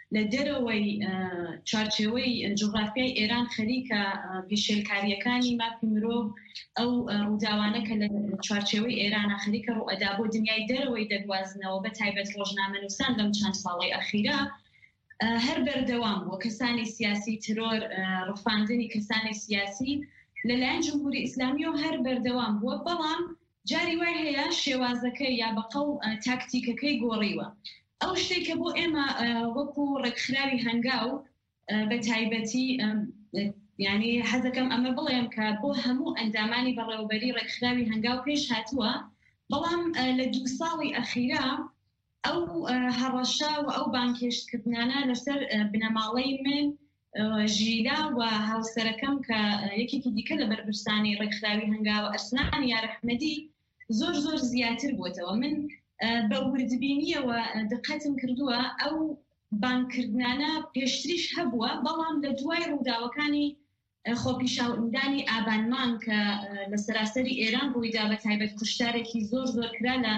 لە دەرەوەی چارچێوەی جغرافیای ئێران خەریکە پێشێلکاریەکانی مافی مرۆڤ ئەو ڕووداوانە کە لە چارچێوەی ئێرانە خەریکە ڕوئەدا بۆ دنیای دەرەوەی دەگوازنەوە بە تایبەت ڕۆژنامەنووسان لەم چەند ساڵی ئەخیرە هەر بەردەوام بووە کەسانی سیاسی ترۆر ڕفاندنی کەسانی سیاسی لەلایەن جمهوری ئیسلامی و هەر بەردەوام بووە بەڵام جاری وای هەیە شێوازەکەی یا بەقەڵ تاکتیکەکەی گۆڕیوە ئەو شتێکە بۆ ئێمە وەکو ڕێکخراوی هەنگاو بە تایبەتی یعنی حەزەکەم ئەمە بڵێم کە بۆ هەموو ئەندامانی بەڕێوەبەری ڕێکخراوی هەنگاو پێش هاتووە بەڵام لە 2 ساڵی ئەخیرا ئەو هەڕەشە و ئەو بانکێشتکردانە لەسەر بنەماڵەی من ژیلا و هاوسەرەکەم کە یەکێکی دیکە لە بەرپرسانی ڕێکخراوی هەنگاوە ئەرسلان یارەحمەدی زۆر زیاتر بووتەوە من بە وردبینیەوە دقەتم کردووە ئەو بانکردانە پێشتریش هەبووە بەڵام لە دوای ڕووداوەکانی خۆپیشاوەندانی ئابانمان کە لە سەراسەری ئێران ڕوویدا بە تایبەت کوشتارێکی زۆر کرا لە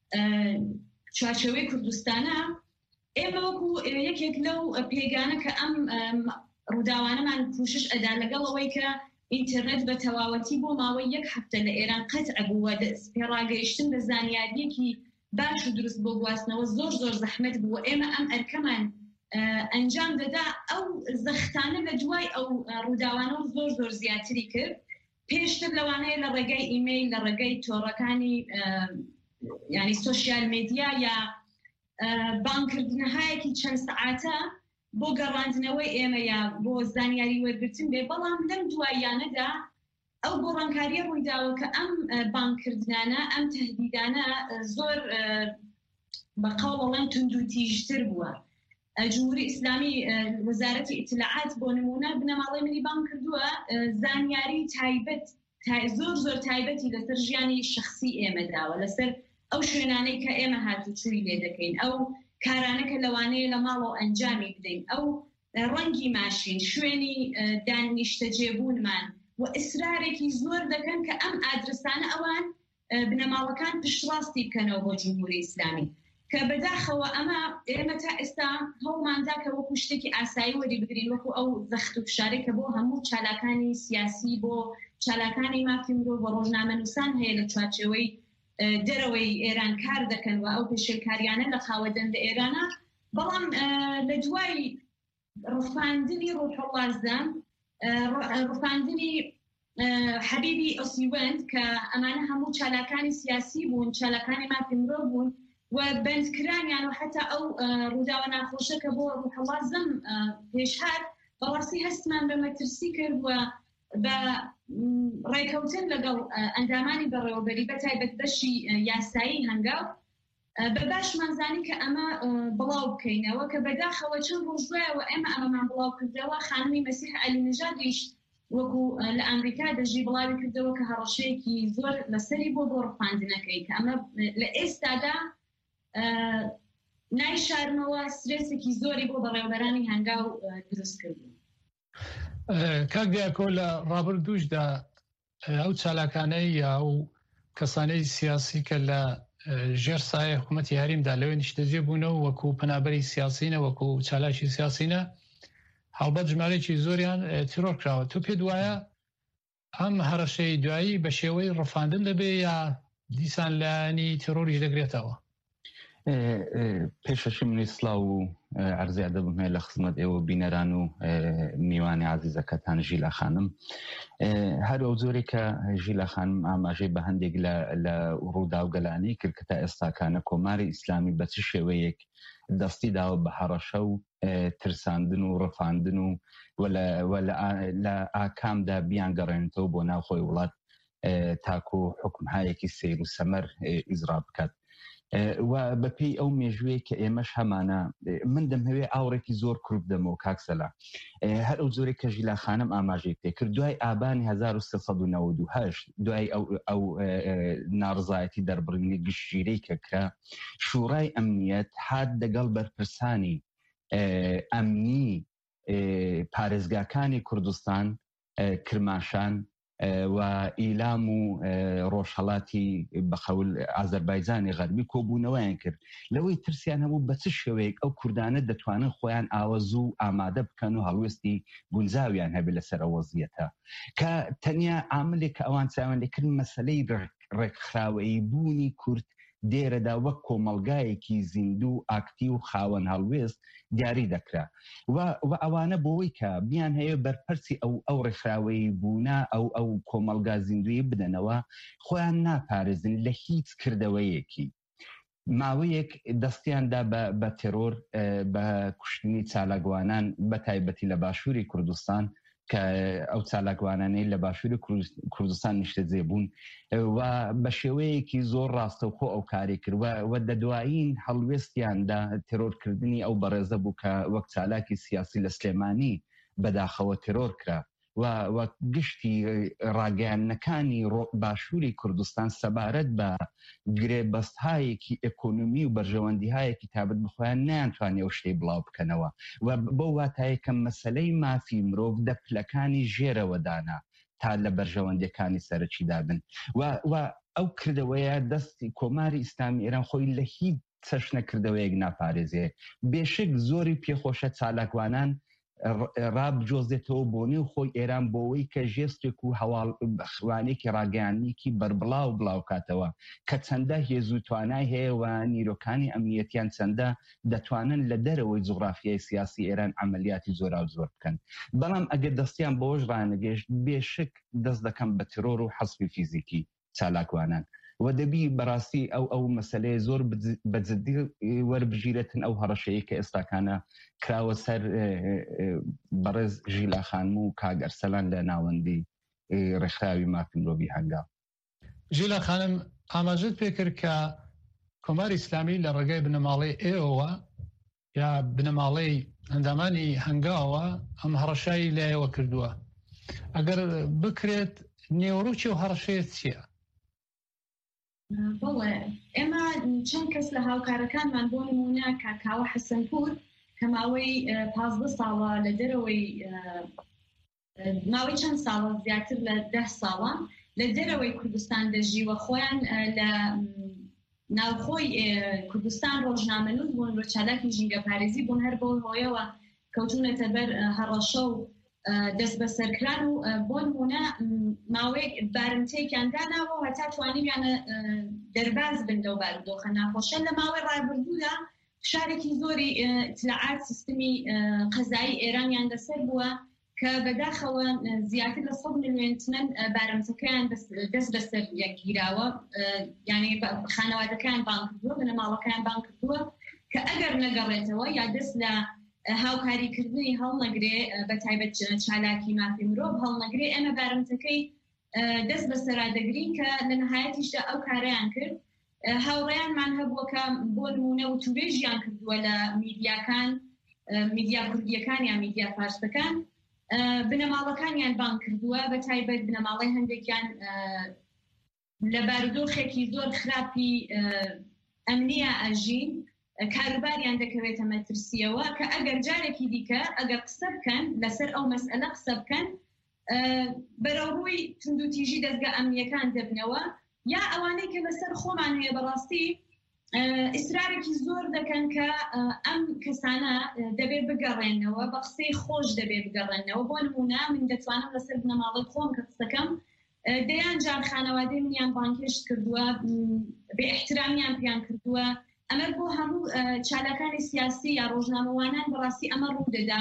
چارچەوەی کوردستانە ئێمە وەکو یەکێک لەو پێگانە کە ئەم ڕووداوانەمان پوشش ئەدا لەگەڵەوەی کە ئینتەرنێت بە تەواوەتی بۆ ماوەی 1 هەفتە لە ئێران قەتع بووە پێڕاگەیشتن بە زانیاریەکی باش و دروست بۆ گواستنەوە زۆر زەحمەت بووە ئێمە ئەم ئەرکەمان ئەنجام دەدا ئەو زەختانە لە دوای ئەو ڕووداوانە زۆر زیاتری کرد پێشتر لەوانەیە لە ڕێگەی ئیمەیل لە ڕێگەی تۆڕەکانی یعنی سۆشیال مێدیا یا بانکردنەهایەکی چەند سەعاتە بۆ گەڕاندنەوەی ئێمە یا بۆ زانیاری وەرگرتن بێ بەڵام لەم دواییانەدا ئەو گۆڕانکاریە ڕوویداوە کە ئەم بانکردانە ئەم تهدیدانە زۆر بەقەڵەڵەن تونند و تیژتر بووە جمهوری ئیسلامی وەزارەتی ئیتلاعات بۆ نمونە بنەماڵەی ملی بانک کردووە زانیاری تایبەت زۆر تایبەتی لەسەر ژیانی شخصی ئێمە داوە لەسەر ئەو شوێنانەی کە ئێمە هاتوچووی لێ دەکەین ئەو کارانەکە لەوانەیە لە ماڵەوە ئەنجامی بدەین ئەو ڕەنگی ماشین شوێنی دانیشتە جێبوونمان و ئیسرارێکی زۆر دەکەن کە ئەم ئادرسانە ئەوان بنەماڵەکان پشتڕاستی بکەنەوە بۆ جمهوری ئیسلامی کە بەداخەوە ئەمە ئێمە تا ئێستا هەوڵماندا کە وەکو شتێکی ئاسایی وەری بگرین وەکو ئەو زەخت و فشارێکە بۆ هەموو چالاکانی سیاسی بۆ چالاکانی مافی مرۆڤ بۆ ڕۆژنامەنووسان هەیە لە چوارچێوەی دەرەوەی ئێران کار دەکەن و ئەو پێشێلکاریانە لە خاوەندەندە ئێرانە بەڵام لە دوای ڕفاندنی ڕۆحڵڵاه زەم ڕفاندنی حەبیبی ئۆسیوەند کە ئەمانە هەموو چالاکانی سیاسی بوون چالاکانی مافی مرۆڤ بوون و بەندکرانیان و حتا ئەو ڕووداوە ناخۆشە کە بۆ ڕۆحڵڵاه زەم پێشهات بەڕاستی هەستمان بە مەترسی کرد و بە ڕێکەوتن لەگەڵ ئەندامانی بەڕێوەبەری بەتایبەت بەشی یاسایی هەنگاو بە باشمانزانی کە ئەمە بڵاو بکەینەوە کە بەداخەوە چەند ڕۆژدوایەوە ئێمە ئەمەمان بڵاو کردەوە خانمی مەسیح عەلی نەژادیش وەکو لە ئەمریکا دەژی بڵاوی کردەوە کە هەڕەشەیەکی زۆر لەسەری بۆ ڕفاندنەکەی کە ئەمە لە ئێستادا نایشارمەوە سرێسێکی زۆری بۆ بەڕێوەبەرانی هەنگاو دروست کردو کاک دیاکۆ لە ڕابردووشدا ئەو چالاکانەی یا ئەو کەسانەی سیاسی کە لە ژێر سایە حکوومەتی هەریمدا لەوێ نیشتەجێ بوونەوە وەکو پەنابەری سیاسینە وەکو چالاشی سیاسینە هەڵبەت ژمارەیەکی زۆریان تیرۆر کراوە تۆ پێ دوایە ئەم هەڕەشەی دوایی بە شێوەی ڕفاندن دەبێ یا دیسان لایەنی تیرۆریش دەگرێتەوە پێشەشی منی سلااو و عەرزی دەبم هەیە لە خزمەت ئێوە بینەران و میوانی عزیزەکەتان ژیلا خانم هەر ئەو زۆری کە ژیلا خانم ئاماژەی بە هەندێک لە ڕووداوگەلانەی کرد کە تا ئێستاکانە کۆماری ئیسلامی بە چ شێوەیەک دەستی داوە بە هەڕەشە و ترساندن و ڕفاندن و لە ئاکامدا بیان گەڕێنێتەوە بۆ ناوخۆی وڵات تاکو حکمهایەکی سیر و سەمەر ئیزرا بکات و بەپێی ئەو مێژوەیە کە ئێمەش هەمانە من دەمهەوێ ئاوڕێکی زۆر کورد دەمەوە کاکسەلا هەر ئەو زۆرێک کە ژیلا خانم ئاماژەی پێ کرد دوای ئابانی 1398 دوای ئەو ناڕزایەتی دەربڕینی گشتگیرەی کە کرا شوڕای ئەمنیەت هات دەگەڵ بەرپرسانی ئەمنی پارێزگاکانی کوردستان کرماشان و ئیلام و ڕۆژهەڵاتی بەخەول ئازەربایجانی غەربی کۆبوونەوەیان کرد لەوەی ترسیان هەبوو بە چ شێوەیەک ئەو کوردانە دەتوانن خۆیان ئاوەزوو ئامادە بکەن و هەڵوێستی گونجاویان هەبێت لەسەر وەزیەتە کە تەنیا عاملێک کە ئەوان چاوان لێکرد مەسەلەی ڕێکخراوەیی بوونی کورد دێرەدا وەک کۆمەلگایەکی زیندوو ئاکتی و خاوەن هەڵوێست دیاری دەکرا و ئەوانە بۆەوەی کە بیان هەیە بەرپەرچی ئەو ڕێکخراوەیی بوونا ئەو کۆمەلگا زیندوی بدەنەوە خۆیان ناپارێزن لە هیچ کردەوەیەکی ماوەیەک دەستیاندا بە تێرۆر بە کوشتنی چالاکوانان بە تایبەتی لە باشووری کوردستان کە ئەو چالاکوانانەی لە باشووری کوردستان نیشتەجێ بوون و بە شێوەیەکی زۆر ڕاستەوخۆ ئەو کاری کرد و دەدوایین هەڵوێستیاندا تێرۆرکردنی ئەو بەڕێزە بوو کە وەک چالاکی سیاسی لە سلێمانی بەداخەوە تێرۆر کرا و گشتی ڕاگەیاندنەکانی باشووری کوردستان سەبارەت بە گرێبەستهایەکی ئەکۆنۆمی و بەرژەوەندیهایەکی تابەت بخۆیان نەیانتوانێ ئەو شتەی بڵاو بکەنەوە و بۆ واتایە کە مەسەلەی مافی مرۆڤ دەپلەکانی ژێرەوەدانا تا لە بەرژەوەندیەکانی سەرەکیدا بن و ئەو کردەوەیە دەستی کۆماری ئیسلامی ئێران خۆی لە هیچ چەشنەکردەوەیەک ناپارێزێ بێشک زۆری پێخۆشە چالاکوانان ڕابجۆزێتەوە بۆ نێو خۆی ئێران بۆەوەی کە ژێستێک و هەواڵخوانێکی ڕاگەیانێکی بەربڵاو بڵاوکاتەوە کە چەندە هێزوتوانای هەیە و نیرۆکانی ئەمنیەتیان چەندە دەتوانن لە دەرەوەی جوغرافیای سیاسی ئێران عملیاتی زۆرا و زۆر بکەن بەڵام ئەگەر دەستیان بۆش ڕانەگەشت بێشک دەست دەکەم بە ترۆر و حەسبی فیزیکی چالاکوانان و دەبی بەڕاستی ئەو مەسەلەیە زۆر بەجددی وەربژیرەتن ئەو هەڕەشەیە کە ئێستاکانە کراوە سەر بەڕێز ژیلا خانم و کاگەرسەلان لە ناوەندی ڕێکخراوی مافی مرۆڤی هەنگاو. ژیلا خانم ئاماژت پێکرد کە کۆماری ئیسلامی لە ڕێگای بنەماڵەی ئێوە یا بنەماڵەی هەندامانی هەنگاوە ئەم هەڕەشایی لایەوە کردووە ئەگەر بکرێت نێوڕووکی و هەڕەشەیە چییە؟ بەڵێ ئێمە چەند کەس لە هاوکارەکانمان بۆ نمونە کاکاوە حەسەنپور کە ماوەی 15 ساڵە لە دەرەوەی ماوەی چەند ساڵە زیاتر لە 10 ساڵە لە دەرەوەی کوردستان دەژیوە خۆیان لە ناوخۆی کوردستان ڕۆژنامەنووس بوون بۆ چالاکی ژینگە پارێزی بوون هەر بۆ هۆیەوە کەوتونەتە بەر هەڕەشە و دەست بە سەرکران و بۆ نمونە ماوەیەک بارمتەیەکیان داناوە هەتا توانیویانە دەرباز بن لەو بارودۆخە ناخۆشە لە ماوەی ڕابردوودا شارێکی زۆری اطلاعات سیستمی قەزایی ئێرانیان لەسەر بووە کە بەداخەوە زیاتر لە 100 میلیۆن تمەن بارمتەکەیان دەست بەسەر یەکگیراوە یعنی خانەوادەکان بان کردووە بنەماڵەکان بان کردووە کە ئەگەر نەگەڕێتەوە یا دەست لە هاوکاریکردنی هەڵنەگرێ بە تایبەت چالاکی مافی مرۆڤ هەڵنەگرێ ئێمە بارمتەکەی دەست بە سەرادەگرین کە لە نەهایەتیشدا ئەو کارەیان کرد هاوڕێیانمان هەبووە کە بۆ نمونە و توێژیان کردووە لە میدیاکان میدیا کوردیەکان یا میدیا فارسەکان بنەماڵەکانیان بان کردووە بە تایبەت بنەماڵی هەندێکیان لە بارودۆخێکی زۆر خراپی ئەمنیە ئەژین کاروباریان دەکەوێتە مەترسیەوە کە ئەگەر جارێکی دیکە ئەگەر قسە بکەن لەسەر ئەو مەسئلە قسە بکەن بەرەوڕووی تندوتیژی دەستگا ئەمنیەکان دەبنەوە یا ئەوانەی کە لەسەر خۆمان هەیە بەڕاستی ئیسرارێکی زۆر دەکەن کە ئەم کەسانە دەبێت بگەڕێنەوە بە قسەی خۆش دەبێت بگەڕێنەوە بۆ نمونە من دەتوانم لەسەر بنەماڵی خۆم کە قسەکەم دەیان جار خانەوادەی منیان بانکێشت کردووە بێ احترامیان پێیان کردووە ئەمە بۆ هەموو چالاکانی سیاسی یا ڕۆژنامەوانان بەڕاستی ئەمە ڕوو دەدا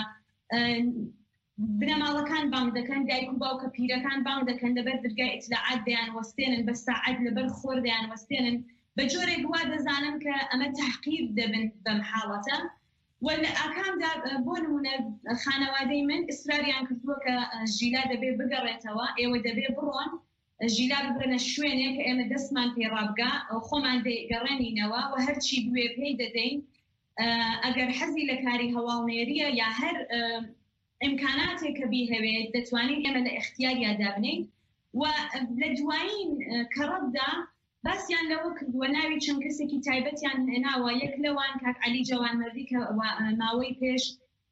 بنەماڵەکان بانگ دەکەن دایک و باوکە پیرەکان بانگ دەکەن لەبەر دەرگای ئیتلاعات دەیان وەستێنن بە ساعەت لەبەر خۆر دەیان وەستێنن بە جۆرێک وا دەزانن کە ئەمە تحقیر دەبن بەم حاڵەتە و لە ئاکامدا بۆ نمونە خانەوادەی من ئیسراریان کردووە کە ژیلا دەبێ بگەڕێتەوە ئێوە دەبێ بڕۆن ژیلا ببرنە شوێنێک کە ئێمە دەستمان پێڕابگا ئەو خۆمان دەگەڕێنینەوە و هەرچی بوێ پێی دەدەین ئەگەر حەزی لە کاری هەواڵنێریە یا هەر ئیمکاناتێک کە بی هەوێت دەتوانین ئێمە لە اختیاریا دابنین و لە دوایین کەڕەتدا باسییان لەوە کردووە ناوی چەند کەسێکی تایبەتیان هێناوە یەک لەوان کاک عەلی جەوانمەردی کە ماوەی پێش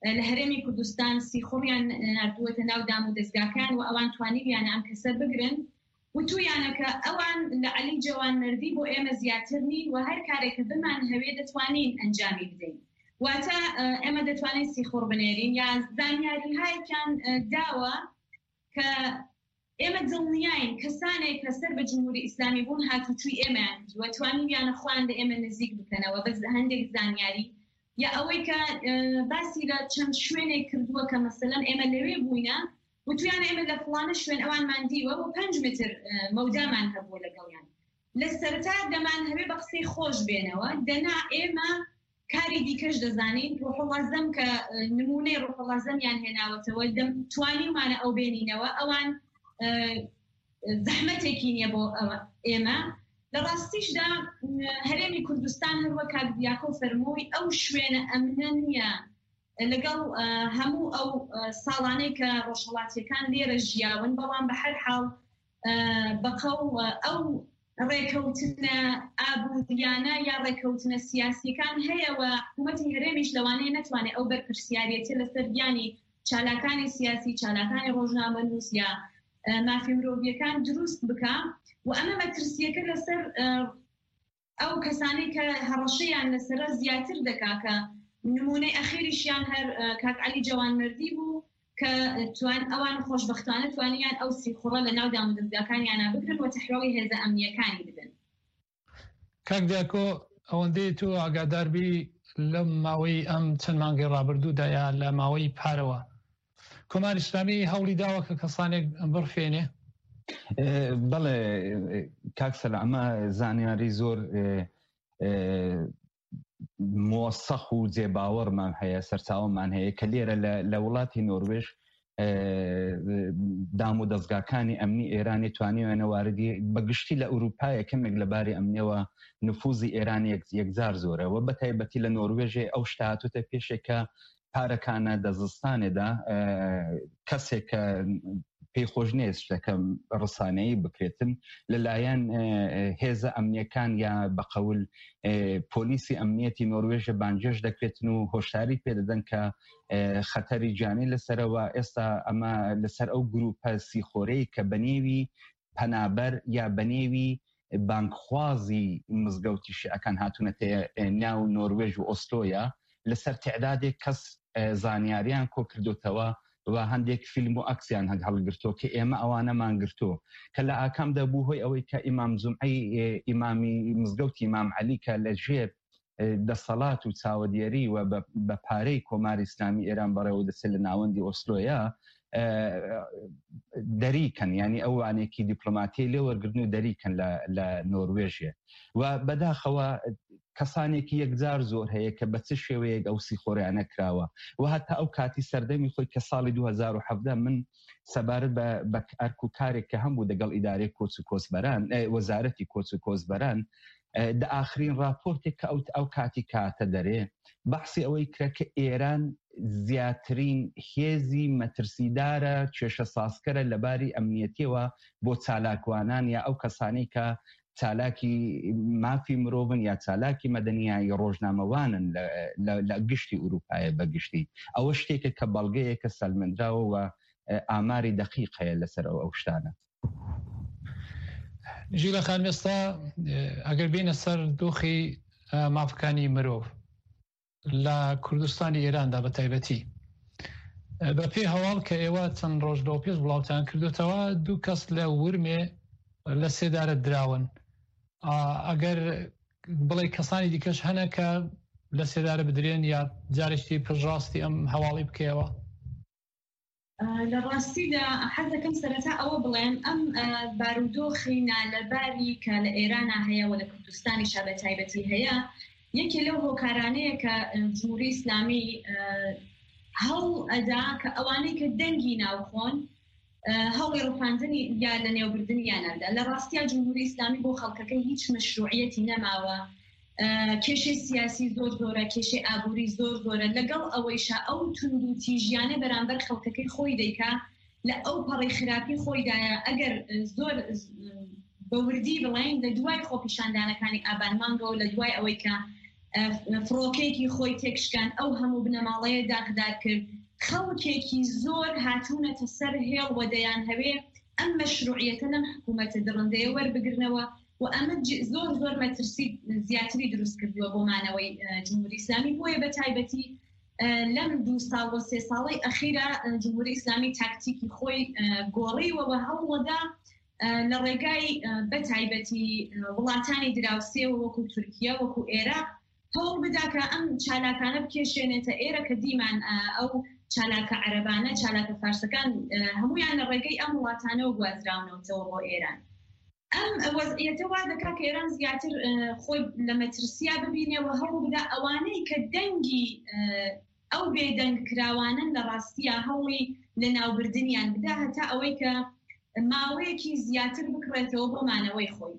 لە هەرێمی کوردستان سیخۆڕیان نردووەتە ناو دام و دەستگاکان و ئەوان توانیان ئەم کەسە بگرن وتویانەکە ئەوان لە عەلی جەوان مردی بۆ ئێمە زیاتر نین و هەر کارێکە بمان هەوێ دەتوانین ئەنجامی بدەین واتە ئێمە دەتوانین سیخۆڕ بنێرین یا زانیاریهایەکیان داوە کە ئێمە دڵنیاین کەسانێک کەسەر بە جمهوری ئیسلامی بوون هاتوچووی ئێمەیان کردووە توانیان خوان لە ئێمە نزیک بکەنەوە بە هەندێک زانیاری یا ئەوەی کە باسی لە چەند شوێنێک کردووە کە مەسەلەن ئێمە لەوێ بووینە وتویان ئێمە لە فڵانە شوێن ئەوانمان دیوە بۆ 5 متر مەودامان هەبووە لەگەڵیان لە سەرەتا دەمان هەوێ بە قسەی خۆش بێنەوە دەنا ئێمە کاری دیکەش دەزانین ڕۆحڵازەم کە نمونەی ڕۆحڵازەمیان هێناوەتەوە توانیمانە ئەو بێنینەوە ئەوان زەحمەتێکی نییە بۆ ئێمە لە ڕاستیشدا هەرێمی کوردستان هەروە کاکدیاکۆ فەرمووی ئەو شوێنە ئەمنە نییە لەگەڵ هەموو ئەو ساڵانەی کە ڕۆژهەڵاتیەکان لێرە ژیاون بەڵام بە هەر حاڵ بەقەو ئەو ڕێکەوتنە ئابوودیانە یا ڕێکەوتنە سیاسیەکان هەیە و حکوومەتی هەرێمیش لەوانەیە نەتوانێت ئەو بەرپرسیارەتی لەسەر بیانی چالاکانی سیاسی چالاکانی ڕۆژنامەنووس یا مافی مرۆڤیەکان دروست بکە و ئەمە مەترسیەکە لەسەر ئەو کەسانی کە هەڕەشەیان لەسرە زیاتر دەکا کە نمونەی ئەخیریشیان هەر کاک عەلی جەوانمردی بوو کە ئەوان خۆشبەختانە توانیان ئەو سیخۆڕە لە ناو دام و دەستگاکانیانە بگرن و تەحویڵی هێزە ئەمنیەکانی بدەن. کاک دیاکۆ ئەوەندەی تۆ ئاگاداربی لەم ماوەی ئەم چەند مانگەی ڕابردوودا یا لە ماوەی پارەوە کۆماری ئیسلامی هەوڵی داوە کە کەسانێک بڕفێنێ؟ بەڵێ کاکسەلا ئەمە زانیاری زۆر مۆسەخ و جێباوەڕمان هەیە سەرچاوەمان هەیە کە لێرە لە وڵاتی نۆروێژ دام و دەستگاکانی ئەمنی ئێرانی توانیوێنە واردی بەگشتی لە ئوروپا یەکەمێک لە باری ئەمنیەوە نفوزی ئێرانی یەکجار زۆرە و بە تایبەتی لە نۆروێژێ ئەو شتاتوتە پێشێکە پارەکانە دەزستانێدا کەسێک کە پێی خۆش نێست شتەکە ڕسانەیی بکرێتن لەلایەن هێزە ئەمنیەکان یا بەقەول پۆلیسی ئەمنیەتی نۆروێژە بانگێش دەکرێتن و هۆشداری پێدەدەن کە خەتەری جانی لەسەرەوە ئێستا ئەمە لەسەر ئەو گروپە سیخۆرەی کە بەنێوی پەنابەر یا بەنێوی بانکخوازی مزگەوتی شیعەکان هاتوونەتە ناو نۆروێژ و ئۆسلۆیە لەسەر تعدادێک کەس زانیاریان کۆ کردوتەوە و هەندێک فیلم و ئەکسیان هەڵگرتۆ کە ئێمە ئەوانەمان گرتۆ کە لە ئاکامدا بوو هۆی ئەوەی کە ئیمام جومعەی ئیمامی مزگەوتی ئیمام عەلی کە لە ژێر دەسەڵات و چاوەدیێری و بە پارەی کۆماری ئیسلامی ئێران بەڕێوە دەسێت لە ناوەندی ئۆسلۆیە دەریکەن ینی ئەوانێکی دیپلۆماتی لێ وەرگرتن و دەریکەن لە نۆروێژیە و بەداخەوە کەسانێکی یەکجار زۆر هەیە کە بە چ شێوەیەک ئەو سیخۆڕیانە کراوە و هەتا ئەو کاتی سەردەمی خۆی کە ساڵی 2017 من سەبارەت بە ئەرک و کارێک کە هەمبوو دەگەڵ ئیدارەی کۆچ و کۆچبەران وەزارەتی کۆچ و کۆچبەران دە ئاخرین راپۆرتێک کە ئەو کاتی کاتە دەرێ بەحسی ئەوەی کرا کە ئێران زیاترین هێزی مەترسیدارە کێشە سازکەرە لەباری ئەمنیەتیەوە بۆ چالاکوانان یا ئەو کەسانی کە چالاکی مافی مرۆڤن یا چالاکی مەدەنیایی ڕۆژنامەوانن لە گشتی ئوروپایە بەگشتی ئەوە شتێکە کە بەڵگەیەکە سەلمەندراوە و ئاماری دەقیق هەیە لەسەر ئەو شتانە. ژیلە خانمێستا ئەگەر بینە سەر دۆخی مافەکانی مرۆڤ لە کوردستانی ئێراندا بە تایبەتی بە پێی هەواڵ کە ئێوە چەند ڕۆژ لەو پێش وڵاتان کردوتەوە 2 کەس لە ورمێ لە سێدارە دراون ئەگەر بڵێ کەسانی دیکەش هەنە کە لە سێدارە بدرێن یا جارێکی پژڕاستی ئەم هەواڵی بکەوە؟ لە ڕاستیدا حەز دەکەم سەرەتا ئەوە بڵێم ئەم بارودۆخی نالەباری کە لە ئێرانە هەیە و لە کوردستانی شا بە تایبەتی هەیە یەکێ لەو هۆکارانەیە کە جمهوری ئیسلامی هەڵ ئەدا کە ئەوانەی کە دەنگی ناوخۆن هەڵی ڕوخاندنی یا لە نێوبردنیانەدا لە ڕاستیا جمهوری ئیسلامی بۆ خەڵکەکەی هیچ مەشروعیەتی نەماوە کێشەی سیاسی زۆر زۆرە کێشەی ئابووری زۆر زۆرە لەگەڵ ئەوەیشا ئەو تونند و تیژیانە بەرامبەر خەڵکەکەی خۆی دەیکا لە ئەو پەڕی خراپی خۆیدایە ئەگەر زۆر بەوردی بڵین لە دوای خۆپیشاندانەکانی ئابان مانگەوە لە دوای ئەوەی کە فڕۆکێکی خۆی تێکشکان ئەو هەموو بنەماڵەیە داغدار کرد خەڵکێکی زۆر هاتوونەتە سەر هێڵ و دەیان هەوێ ئەم مەشروعیەتە لەم حکوومەتە درڕندەیە وەربگرنەوە و ئەمە زۆر مەترسی زیاتری دروست کردووە بۆمانەوەی جمهوری ئیسلامی بۆیە بە تایبەتی لەم 2 ساڵ و 3 ساڵی ئەخیرا جمهوری ئیسلامی تاکتیکی خۆی گۆڕیوەوە هەوڵەدا لە ڕێگای بە تایبەتی وڵاتانی دراوسێ وەکو تورکیا وەکو عێراق هەوڵ بدا کە ئەم چالاکانە بکێشێنێتە ئێرە کە دیمان ئەو چالاکە عەرەبانە چالاکە فارسەکان هەمویان لە ڕێگەی ئەم وڵاتانەوە گوازراونەوەتەوە بۆ ئێران ئەم وەزعیەتە وا دەکا کە ئێران زیاتر خۆی لە مەترسیا ببینێەوە هەوڵ بدا ئەوانەی کە دەنگی ئەو بێدەنگ کراوانن لە ڕاستیە هەوڵی لە ناوبردنیان بدا هەتا ئەوەی کە ماوەیەکی زیاتر بکڕێتەوە بۆ مانەوەی خۆی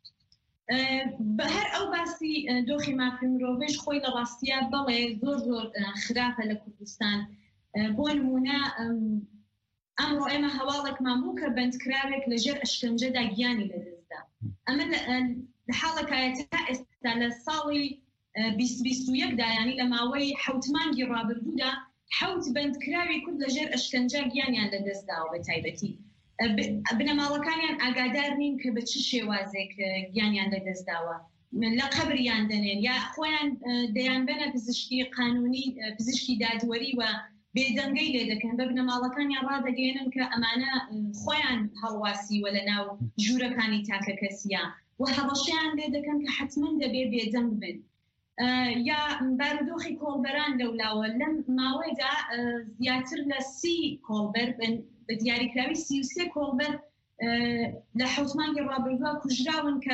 بە هەر ئەو باسی دۆخی مافی مرۆڤش خۆی لە ڕاستیە بەڵێ زۆر خراپە لە کوردستان بۆ نمونە ئەمڕۆ ئێمە هەواڵێکمان بوو کە بەندکراوێک لەژێر ئەشکەنجەدا گیانی لەدەستدا ئەمە لە حاڵەکایەتە تا ئێستا لە ساڵی 2021 دایانی لە ماوەی 7 مانگی ڕابردوودا 7 بەندکراوی کورد لەژێر ئەشکەنجە گیانیان لەدەستداوە بە تایبەتی بنەماڵەکانیان ئاگادار نین کە بە چ شێوازێک گیانیان لەدەستداوە لە قەبریان دەنێن یا خۆیان دەیان بنە پزیشکی قانونی پزیشکی دادوەری و بێدەنگەی لێ دەکەن بە بنەماڵەکانیان ڕادەگەێنن کە ئەمانە خۆیان هەڵواسیوە لە ناو ژوورەکانی تاکە کەسیە و هەڵەشیان لێ دەکەن کە حتمما دەبێ بێدەنگ بن یا بارودۆخی کۆڵبەران لەولاوە لەم ماوەیدا زیاتر لە 30 کۆڵبەر بە دیاریکراوی 33 کۆڵبەر لە 7 مانگی ڕابردووە کوژراون کە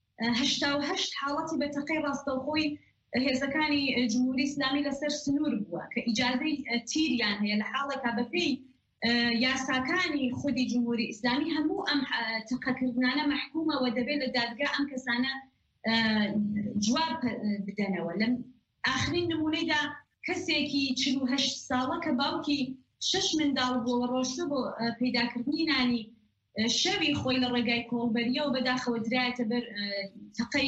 88 حاڵەتی بەتەقەی ڕاستەوخۆی هێزەکانی جمهوری ئیسلامی لەسەر سنوور بووە کە ئیجازەی تیریان هەیە لە حاڵێکا بەپێی یاساکانی خودی جمهوری ئیسلامی هەموو ئەم تەقەکردانە مەحکومەوە دەبێت لە دادگا ئەم کەسانە جواب بدەنەوە لەم ئاخرین نمونەیدا کەسێکی 48 ساڵە کە باوکی 6 منداڵ بۆ ڕۆشتە بۆ پەیداکردنی نانی شەوی خۆی لە ڕێگای کۆڵبەریە و بەداخەوە درایەتە بەر تەقەی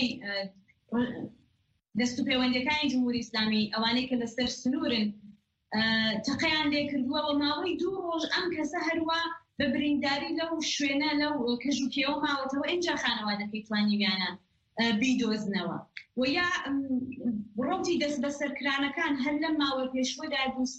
دەست و پەیوەندەکانی جمهوری ئیسلامی ئەوانەی کە لەسەر سنوورن تەقەیان لێ کردووە و ماوەی 2 ڕۆژ ئەم کەسە هەروە بە برینداری لەو شوێنە لەو کەژوکیەوە ماوەتەوە ئینجا خانەوادەکەی توانیویانە بیدۆزنەوە و یا ڕۆتی دەست بەسەرکرانەکان هەر لەم ماوە پێشوەدا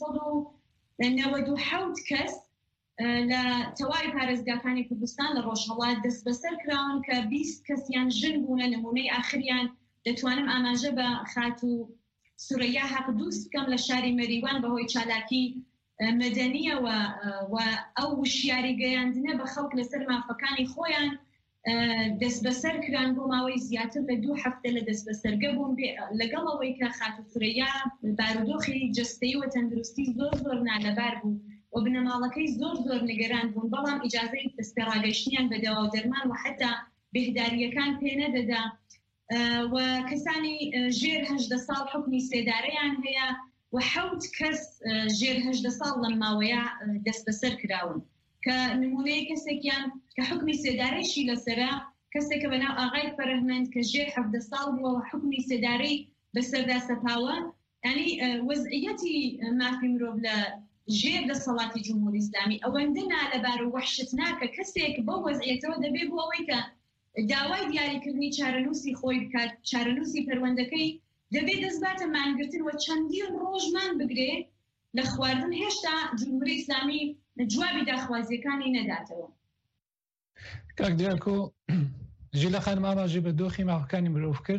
297 کەس لە تەواوی پارێزگاکانی کوردستان لە ڕۆژهەڵات دەست بەسەر کراون کە 20 کەسیان ژن بوونە نمونەی ئاخریان دەتوانم ئاماژە بە خات و سورەیا حەقدووس بکەم لە شاری مەریوان بەهۆی چالاکی مەدەنیەوە و ئەو وشیاری گەیاندنە بە خەڵک لەسەر مافەکانی خۆیان دەست بەسەر کران بۆ ماوەی زیاتر لە 2 هەفتە لە دەست بەسەرگە بوون لەگەڵەوەی کە خات و سورەیا بارودۆخی جەستەیی و تەندروستی زۆر نالەبار بوو و بنەماڵەکەی زۆر نیگەران بوون بەڵام ئیجازەی دەستپێڕاگەیشتنیان بە دەوا و دەرمان و حتا بێهداریەکان پێ نەدەدا و کەسانی ژێر 18 ساڵ حکمی سێدارەیان هەیە و 7 کەس ژێر 18 ساڵ لەم ماوەیە دەست بەسەر کراون کە نمونەی کەسێکیان کە حکمی سێدارەیشی لەسەرە کەسێکە بەناو ئاغای فەرەهمەند کە ژێر 17 ساڵ بووە و حکمی سێدارەی بەسەردا سەپاوە ینی وەزعیەتی مافی مرۆڤ لە ژێر دەسەڵاتی جمهوری ئیسلامی ئەوەندە نالەبار و وەحشتناکە کەسێک بۆ وەزعیەتەوە دەبێ بۆ ئەوەی کە داوای دیاریکردنی چارەنووسی خۆی بکات چارەنووسی پەروەندەکەی دەبێت دەستباتە مانگرتن و چەندین ڕۆژمان بگرێ لە خواردن هێشتا جمهوری ئیسلامی جوابی داخوازیەکانی نەداتەوە. کاک دیاکۆ ژیلا خانم ئاماژەی بە دۆخی ماوەکانی مرۆڤ کرد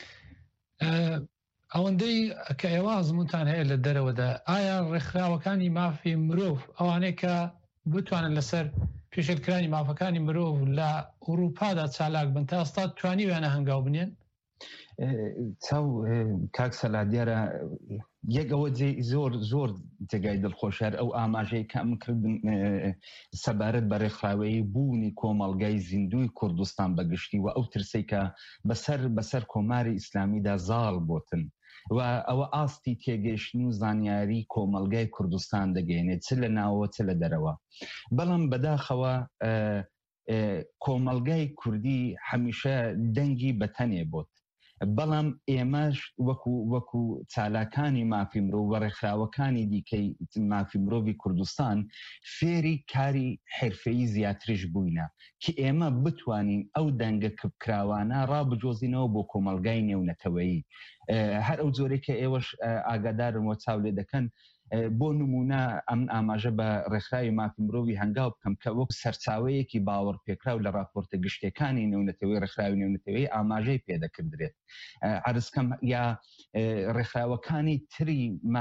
ئەوەندەی کە ئێوە ئەزمونتان هەیە لە دەرەوەدا ئایا ڕێکخراوەکانی مافی مرۆڤ ئەوانەیە کە بتوانن لەسەر پێشێلکرانی مافەکانی مرۆڤ لە ئەوروپادا چالاک بن تا ئێستا توانیویانە هەنگاو بنێن؟ چاو کاک سەلا دیارە یەکەوە زۆر جێگای دڵخۆشار ئەو ئاماژەی کە ئەم کردن سەبارەت بە ڕێکخراوەیی بوونی کۆمەڵگای زیندوی کوردستان بەگشتی و ئەو ترسەی کە بەسەر کۆماری ئیسلامیدا زاڵ بۆتن و ئەوە ئاستی تێگەیشتن و زانیاری کۆمەڵگای کوردستان دەگەێنێت چ لە ناوەوە چ لە دەرەوە بەڵام بەداخەوە کۆمەڵگای کوردی هەمیشە دەنگی بەتەنێ بۆت بەڵام ئێمەش وەکو چالاکانی مافی مرۆڤ و ڕێکخراوەکانی دیکەی مافی مرۆڤی کوردستان فێری کاری حرفەیی زیاتریش بووینە کە ئێمە بتوانین ئەو دەنگە کراوانە ڕابجۆزینەوە بۆ کۆمەلگای نێونەتەوەیی هەر ئەو جۆرەی کە ئێوەش ئاگادارن وە چاو لێ دەکەن بۆ نمونە ئەم ئاماژە بە ڕێکخراوی مافی مرۆڤی هەنگاو بکەم کە وەک سەرچاوەیەکی باوەڕ پێکراو لە راپۆرتە گشتەکانی نێونەتەوەی ڕێکخراوی نێونەتەوەی ئاماژەی پێدەکردرێت عرضکەم یا ڕێکخراوەکانی تری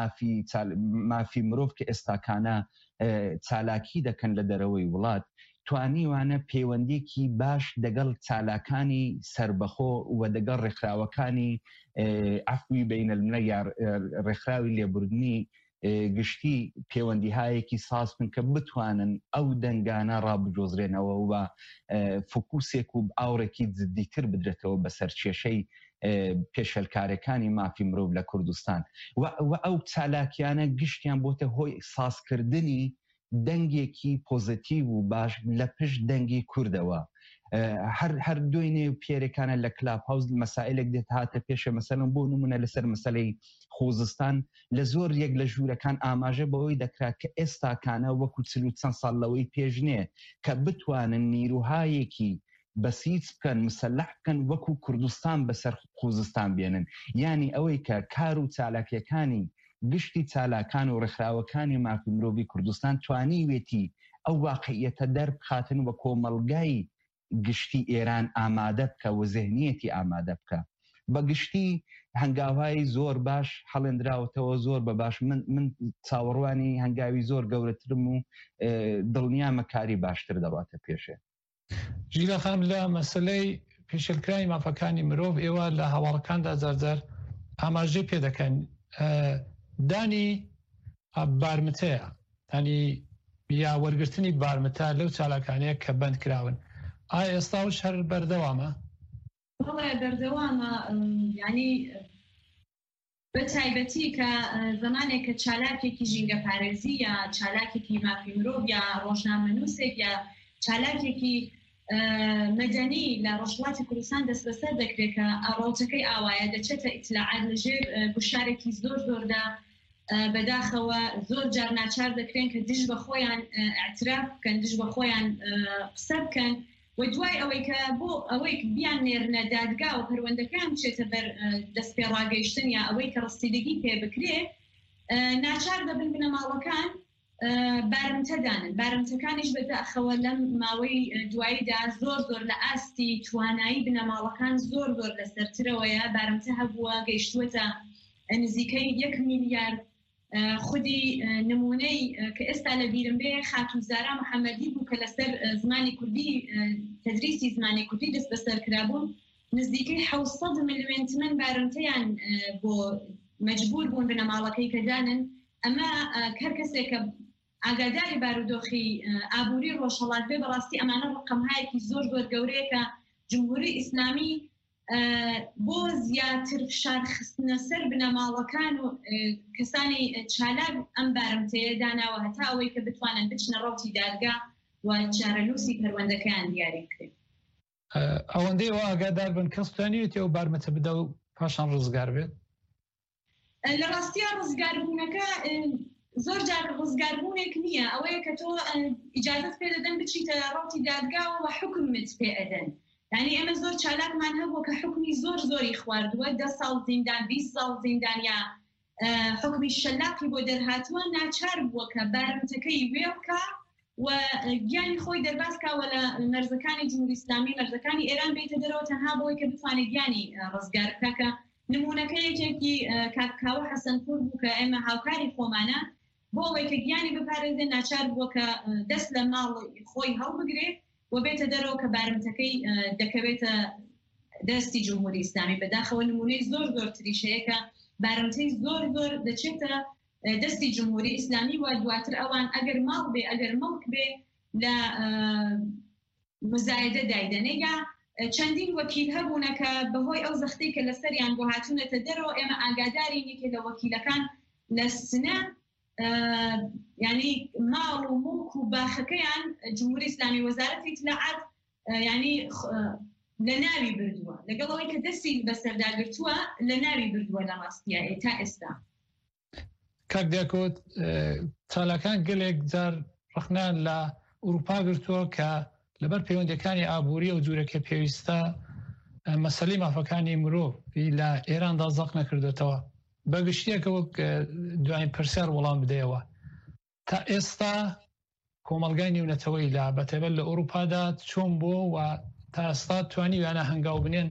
مافی مرۆڤ کە ئێستاکانە چالاکی دەکەن لە دەرەوەی وڵات توانیوانە پەیوەندێکی باش دەگەڵ چالاکانی سربەخۆ و دەگەڵ ڕێکخراوەکانی عەفوی بەینەلملە یا ڕێکخراوی لێبوردنی گشتی پەیوەندیهایەکی ساز بن کە بتوانن ئەو دەنگانە ڕابجۆزرێنەوە و فۆکوسێک و ئاورێکی جدیتر بدرێتەوە بەسەر کێشەی پێشەلکارەکانی مافی مرۆڤ لە کوردستان و ئەو چالاکیانە گشتیان بۆتە هۆی سازکردنی دەنگێکی پۆزیتیڤ و باش لە پشت دەنگی کوردەوە هەر دوێنێ پێرەکانە لە کلاب هاوس مەسائلێک دێت هاتە پێشە مەسەلەن بۆ نمونە لەسەر مەسەلەی خوزستان لە زۆر یەک لە ژوورەکان ئاماژە بەوەی دەکرات کە ئێستاکانە وەکو چل و چەند ساڵ لەوەی پێشنێ کە بتوانن نیروهایەکی بەسیج بکەن مسلح بکەن وەکو کوردستان بەسەر خوزستان بێنن یعنی ئەوەی کە کار و چالاکیەکانی گشتی چالاکان و ڕێکخراوەکانی مافی مرۆڤی کوردستان توانیوێتی ئەو واقعیەتە دەربخاتن وە کۆمەڵگای گشتی ئێران ئامادە بکە و زێنیەتی ئامادە بکە بە گشتی هەنگاوهای زۆر باش هەڵێنراوەتەوە زۆر بە باش من چاوەڕوانی هەنگاوی زۆر گەورەترم و دڵنیامە کاری باشتر دەڕاتە پێشێ. ژیلا خان لە مەسلەی پێشێلکرانی مافەکانی مرۆڤ ئێوە لە هەواڵەکاندا جارجار ئاماژەی پێ دەکەن دانی بارمتەیە ینی یا وەرگرتنی بارمتە لەو چالاکانەیە کە بەند کراون ئایا ئێستاوش هەر بەردەوامە؟ وڵای بەردەوامە ینی بە تایبەتی کە زمانێک کە چالاکێکی ژینگە پارێزی یا چالاکێکی مافی مرۆڤ یا ڕۆژنامەنووسێک یا چالاکێکی مەدەنی لە ڕۆژهەڵاتی کوردستان دەست بەسەر دەکرێت کە ئاڕۆچەکەی ئاوایە دەچێتە ئیتلاعات لەژێر گوشارێکی زۆردا بەداخەوە زۆر جار ناچار دەکرێن کە دژ بە خۆیان ئاعتراف بکەن دژ بە خۆیان قسە بکەن و دوای ئەوەی کە بۆ ئەوەی بیان نێرنە دادگا و پەروەندەکان بچێتە بەر دەست پێ ڕاگەیشتن یا ئەوەی کە ڕستیدگی پێ بکرێ ناچار دەبن بنەماڵەکان بارمتەدانن بارمتەکانیش بەداخەوە لەم ماوەی دواییدا زۆر لە ئاستی توانایی بنەماڵەکان زۆر لەسەرترەوەیە بارمتە هەبووە گەیشتووەتە نزیکەی 1 میلیارد خودی نمونەی کە ئێستا لە بیرم بێ خاتوزارا محەممەدی بوو کە لەسەر زمانی کوردی تدریسی زمانی کوردی دەست بەسەر کرابوون نزیکەی 700 میلیۆن تمەن بارمتەیان بۆ مەجبور بوون بنەماڵەکەی کە دانن ئەمە هەر کەسێک کە ئاگاداری بارودۆخی ئابووری ڕۆژهەڵات بێ بەڕاستی ئەمانە ڕقمهایەکی زۆر گەورەیە کە جمهوری ئیسلامی بۆ زیاتر فشار خستنە سەر بنەماڵەکان و کەسانی چالاک ئەم بارمتەیە داناوە هەتا ئەوەی کە بتوانن بچنە ڕۆتی دادگا و چارەنووسی پەروەندەکەیان دیاری بکرێت. ئەوەندەی ئەوە ئاگادار بن کەس توانیوێتی ئەو بارمەتە بدە و پاشان ڕزگار بێت؟ لە ڕاستیە ڕزگاربوونەکە زۆر جار ڕزگاربوونێک نییە ئەوەیە کە تۆ ئیجازەت پێ دەدەن بچیتە ڕۆتی دادگا و حکومت پێ ئەدەن یعنی ئەمە زۆر چالاکمان هەبووە کە حکمی زۆری خواردووە 10 ساڵ زیندان 20 ساڵ زیندان یا حکمی شەلاقی بۆ دەرهاتووە ناچار بووە کە بارمتەکەی وێ بکە و گیانی خۆی دەرباسکاوە لە مەرزەکانی جمهوری ئیسلامی مەرزەکانی ئێران بێتە دەرەوە تەنها بۆی کە بتوانێت گیانی ڕزگار بکە نمونونەکە یەکێکی کاکاوە حەسەنپور بوو کە ئێمە هاوکاری خۆمانە بۆ ئەوەی کە گیانی بپارێزێ ناچار بووە کە دەست لە ماڵ خۆی هەڵبگرێت و بێتە دەرەوە کە بارمتەکەی دەکەوێتە دەستی جمهوری ئیسلامی بەداخەوە نمونەی زۆر تریشەیە کە بارمتەی زۆر دەچێتە دەستی جمهوری ئیسلامی و دواتر ئەوان ئەگەر ماڵ بێ ئەگەر مڵک بێ لە مزایدە دایدەنێ یا چەندین وەکیل هەبوونە کە بەهۆی ئەو زەختەی کە لەسەریان بۆ هاتوونەتە دەرەوە ئێمە ئاگادارینێکێ لە وەکیلەکان لە سنە ینی ماڵ و مڵک و باخەکەیان جمهوری ئیسلامی وەزارەتی ئیتلاعات ینی لە ناوی بردووە لەگەڵەوەی کە دەستی بەسەرداگرتووە لە ناوی بردووە لە ڕاستیە تا ئێستا. کاک دیاکۆت چالاکان گەلێک جار ڕخنان لە ئوروپا گرتووە کە لەبەر پەیوەندیەکانی ئابووری و جوورەکە پێویستە مەسەلەی مافەکانی مرۆڤ لە ئێراندا زەق نەکردوێتەوە بە گشتیەکە وەک دوایین پرسیار وەڵام بدەیەوە. تا ئێستا کۆمەلگای نێونەتەوەی لە بەتایبەت لە ئوروپادا چۆن بۆ و تا ئێستا توانیویانە هەنگاو بنێن؟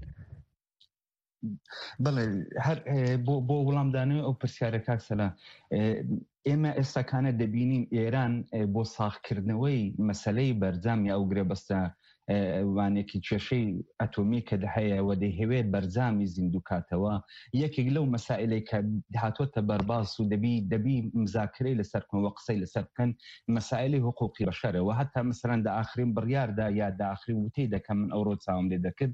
بەڵێ هەر بۆ وەڵامدانەوە ئەو پرسیارە کاکسەلا ئێمە ئێستاکانە دەبینین ئێران بۆ ساغکردنەوەی مەسەلەی بەرجامی ئەو گرێبەستە وانێکی کێشەی ئەتۆمی کە هەیە و دەیهەوێت بەرجامی زیندوکاتەوە یەکێک لەو مەسائلەی کە هاتوۆتە بەرباس و دەبی مزاکرەی لەسەر بکەن و قسەی لەسەر بکەن مەسائلەی حقوقی بەشەرەوە هەتا مەسەرەن داخرین بڕیاردا یا داخرین وتەی دەکەم من ئەوڕۆ چاوم لێ دەکرد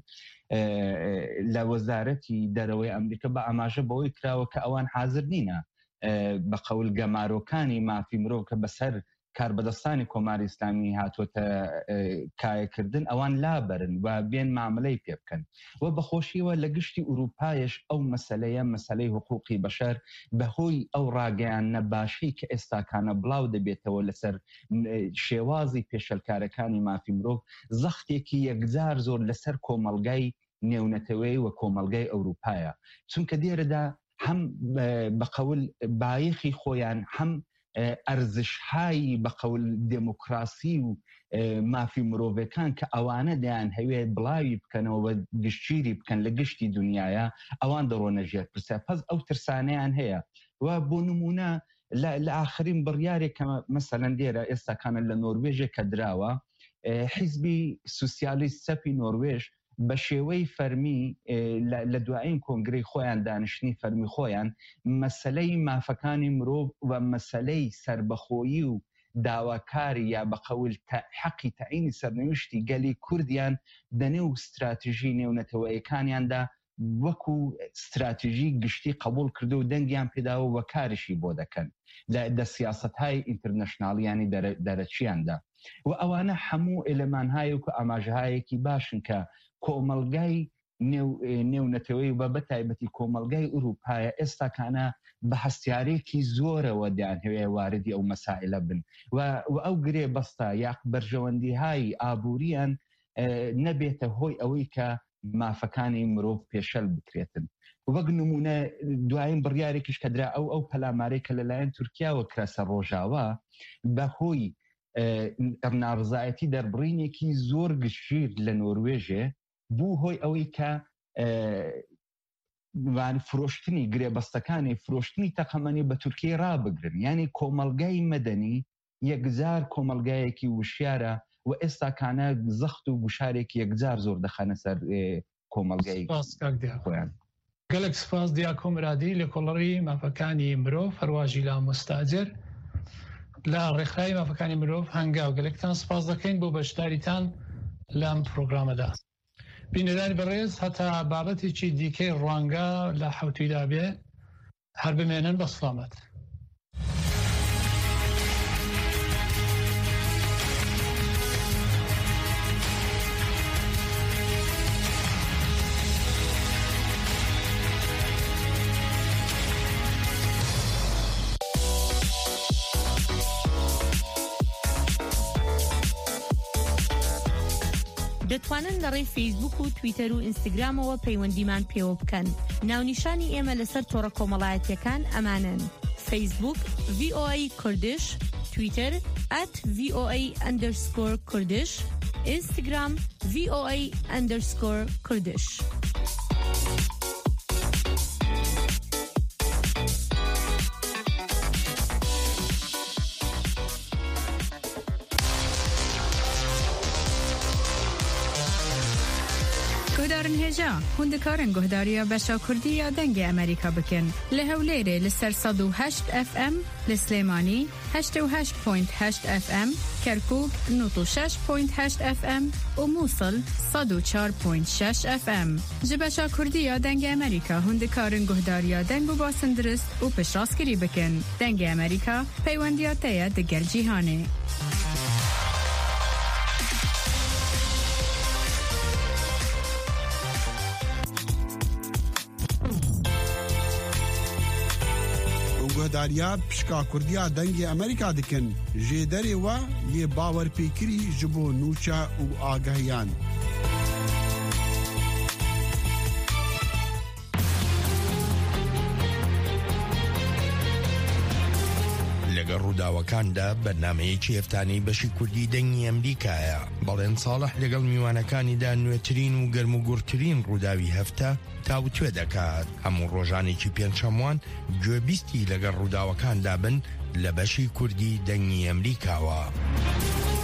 لە وەزارەتی دەرەوەی ئەمریکا بە ئاماژە بەوەی کراوە کە ئەوان حازر نینە بە قەول گەمارۆکانی مافی مرۆڤ کە بەسەر کاربەدەستانی کۆماری ئیسلامی هاتوۆتە کایەکردن ئەوان لابەرن و بێن مامەلەی پێ بکەن و بەخۆشیەوە لە گشتی ئوروپایش ئەو مەسەلەیە مەسەلەی حقوقی بەشەر بەهۆی ئەو ڕاگەیانە باشی کە ئێستاکانە بڵاو دەبێتەوە لەسەر شێوازی پێشەلکارەکانی مافی مرۆڤ زەختێکی یەکجار زۆر لەسەر کۆمەلگای نێونەتەوەی و کۆمەلگای ئەوروپایە چونکە دێرەدا هەم بەقەول بایەخی خۆیان هەم ئەرزشهایی بەقەول دموکراسی و مافی مرۆڤەکان کە ئەوانە دەیان هەوێت بڵاوی بکەنەوە گشتگیری بکەن لە گشتی دنیاە ئەوان دەڕۆنە ژێر پرسە پس ئەو ترسانەیان هەیە و بۆ نمونە لە ئاخرین بڕیارێک کە مەسەلەن دێرە ئێستاکانە لە نۆروێژێک کە دراوە حیزبی سوسیالیست سەپی نۆروێژ بە شێوەی فەرمی لە دوایین کۆنگرەی خۆیان دانیشتنی فەرمی خۆیان مەسەلەی مافەکانی مرۆڤ و مەسەلەی سربەخۆیی و داواکاری یا بەقەول حەقی تەعینی سەرنوشتی گەلی کوردیان دەنێ و استراتیژی نێونەتەوەیەکانیاندا وەکو استراتیژی گشتی قبول کردو و دەنگیان پێداوە و کاریشی بۆ دەکەن لە سیاسەتهای ئینتەرنەشناڵیانی دەرەچیاندا و ئەوانە هەموو ئێلەمانهایی و ئاماژهایەکی باشن کە کۆمەلگای نێونەتەوەی و بە تایبەتی کۆمەلگای ئوروپایە ئێستاکانە بە هەستیارێکی زۆرەوە دەیانهەوێ واردی ئەو مەسائلە بن و ئەو گرێ بەستە یاق بەرژەوەندیهای ئابووریان نەبێتە هۆی ئەوەی کە مافەکانی مرۆڤ پێشەل بکرێتن وەک نمونە دوایین بڕیارێکیش کە درا ئەو پەلامارەی کە لەلایەن تورکیاوە کراسە ڕۆژاوە بەهۆی ناڕزایەتی دەربڕینێکی زۆر گشتگیر لە نۆروێژێ بوو هۆی ئەوەی کە فرۆشتنی گرێبەستەکانی فرۆشتنی تەقەمەنی بە تورکیە ڕابگرن یعنی کۆمەلگای مەدەنی یەکجار کۆمەلگایەکی وشیارە و ئێستاکانە زەخت و گوشارێکی یەکجار زۆر دەخەنە سەر کۆمەلگای خۆیان. گەلێک سپاس دیا کۆمرادی لە کۆڵڕی مافەکانی مرۆڤ هەرواژی لا مستاجر لە ڕێکخراوی مافەکانی مرۆڤ هەنگاو گەلێکتان سپاس دەکەین بۆ بەشداریتان لەم پرۆگرامەدا. بینەداری بەڕێز هەتا بابەتێکی دیکەی ڕوانگە لە حوتویدا بێ هەر بمێنن بە سڵامەت. دەتوانن لەڕێی فیسبوک و تویتەر و ئینستاگرامەوە پەیوەندیمان پێوە بکەن. ناونیشانی ئێمە لەسەر تۆڕە کۆمەڵایەتیەکان ئەمانن: فیسبوک VOA کوردش، تویتر @VOA_کوردش، ئینستاگرام VOA_کوردش. گهدارن هجا هندکارن گهداریا بشا کردی یا دنگ امریکا بکن لهولیره لسر 108 FM لسلیمانی 88.8 FM کرکوک 96.8 FM و موصل 104.6 FM جبشا کردی یا دنگ امریکا هندکارن گهداریا دنگ و باسندرست و پشراسکری بکن دنگ امریکا پیوندیاتیا دگل جیهانه. گهداریا پشکا کوردیا دنگی امریکا دکن جدری و یه باور پیکری جبو نوچا و آگاهیان لەگەڵ ڕووداوەکاندا بەرنامەیەکی هەفتانەی بەشی کوردی دەنگی ئەمریکایە بەڵێن ساڵح لەگەڵ میوانەکانیدا نوێترین و گەرموگورترین ڕووداوی هەفتە تاوتوێ دەکات هەموو ڕۆژانێکی پێنجشەموان گوێبیستی لەگەڵ ڕووداوەکاندا بن لە بەشی کوردی دەنگی ئەمریکاوە.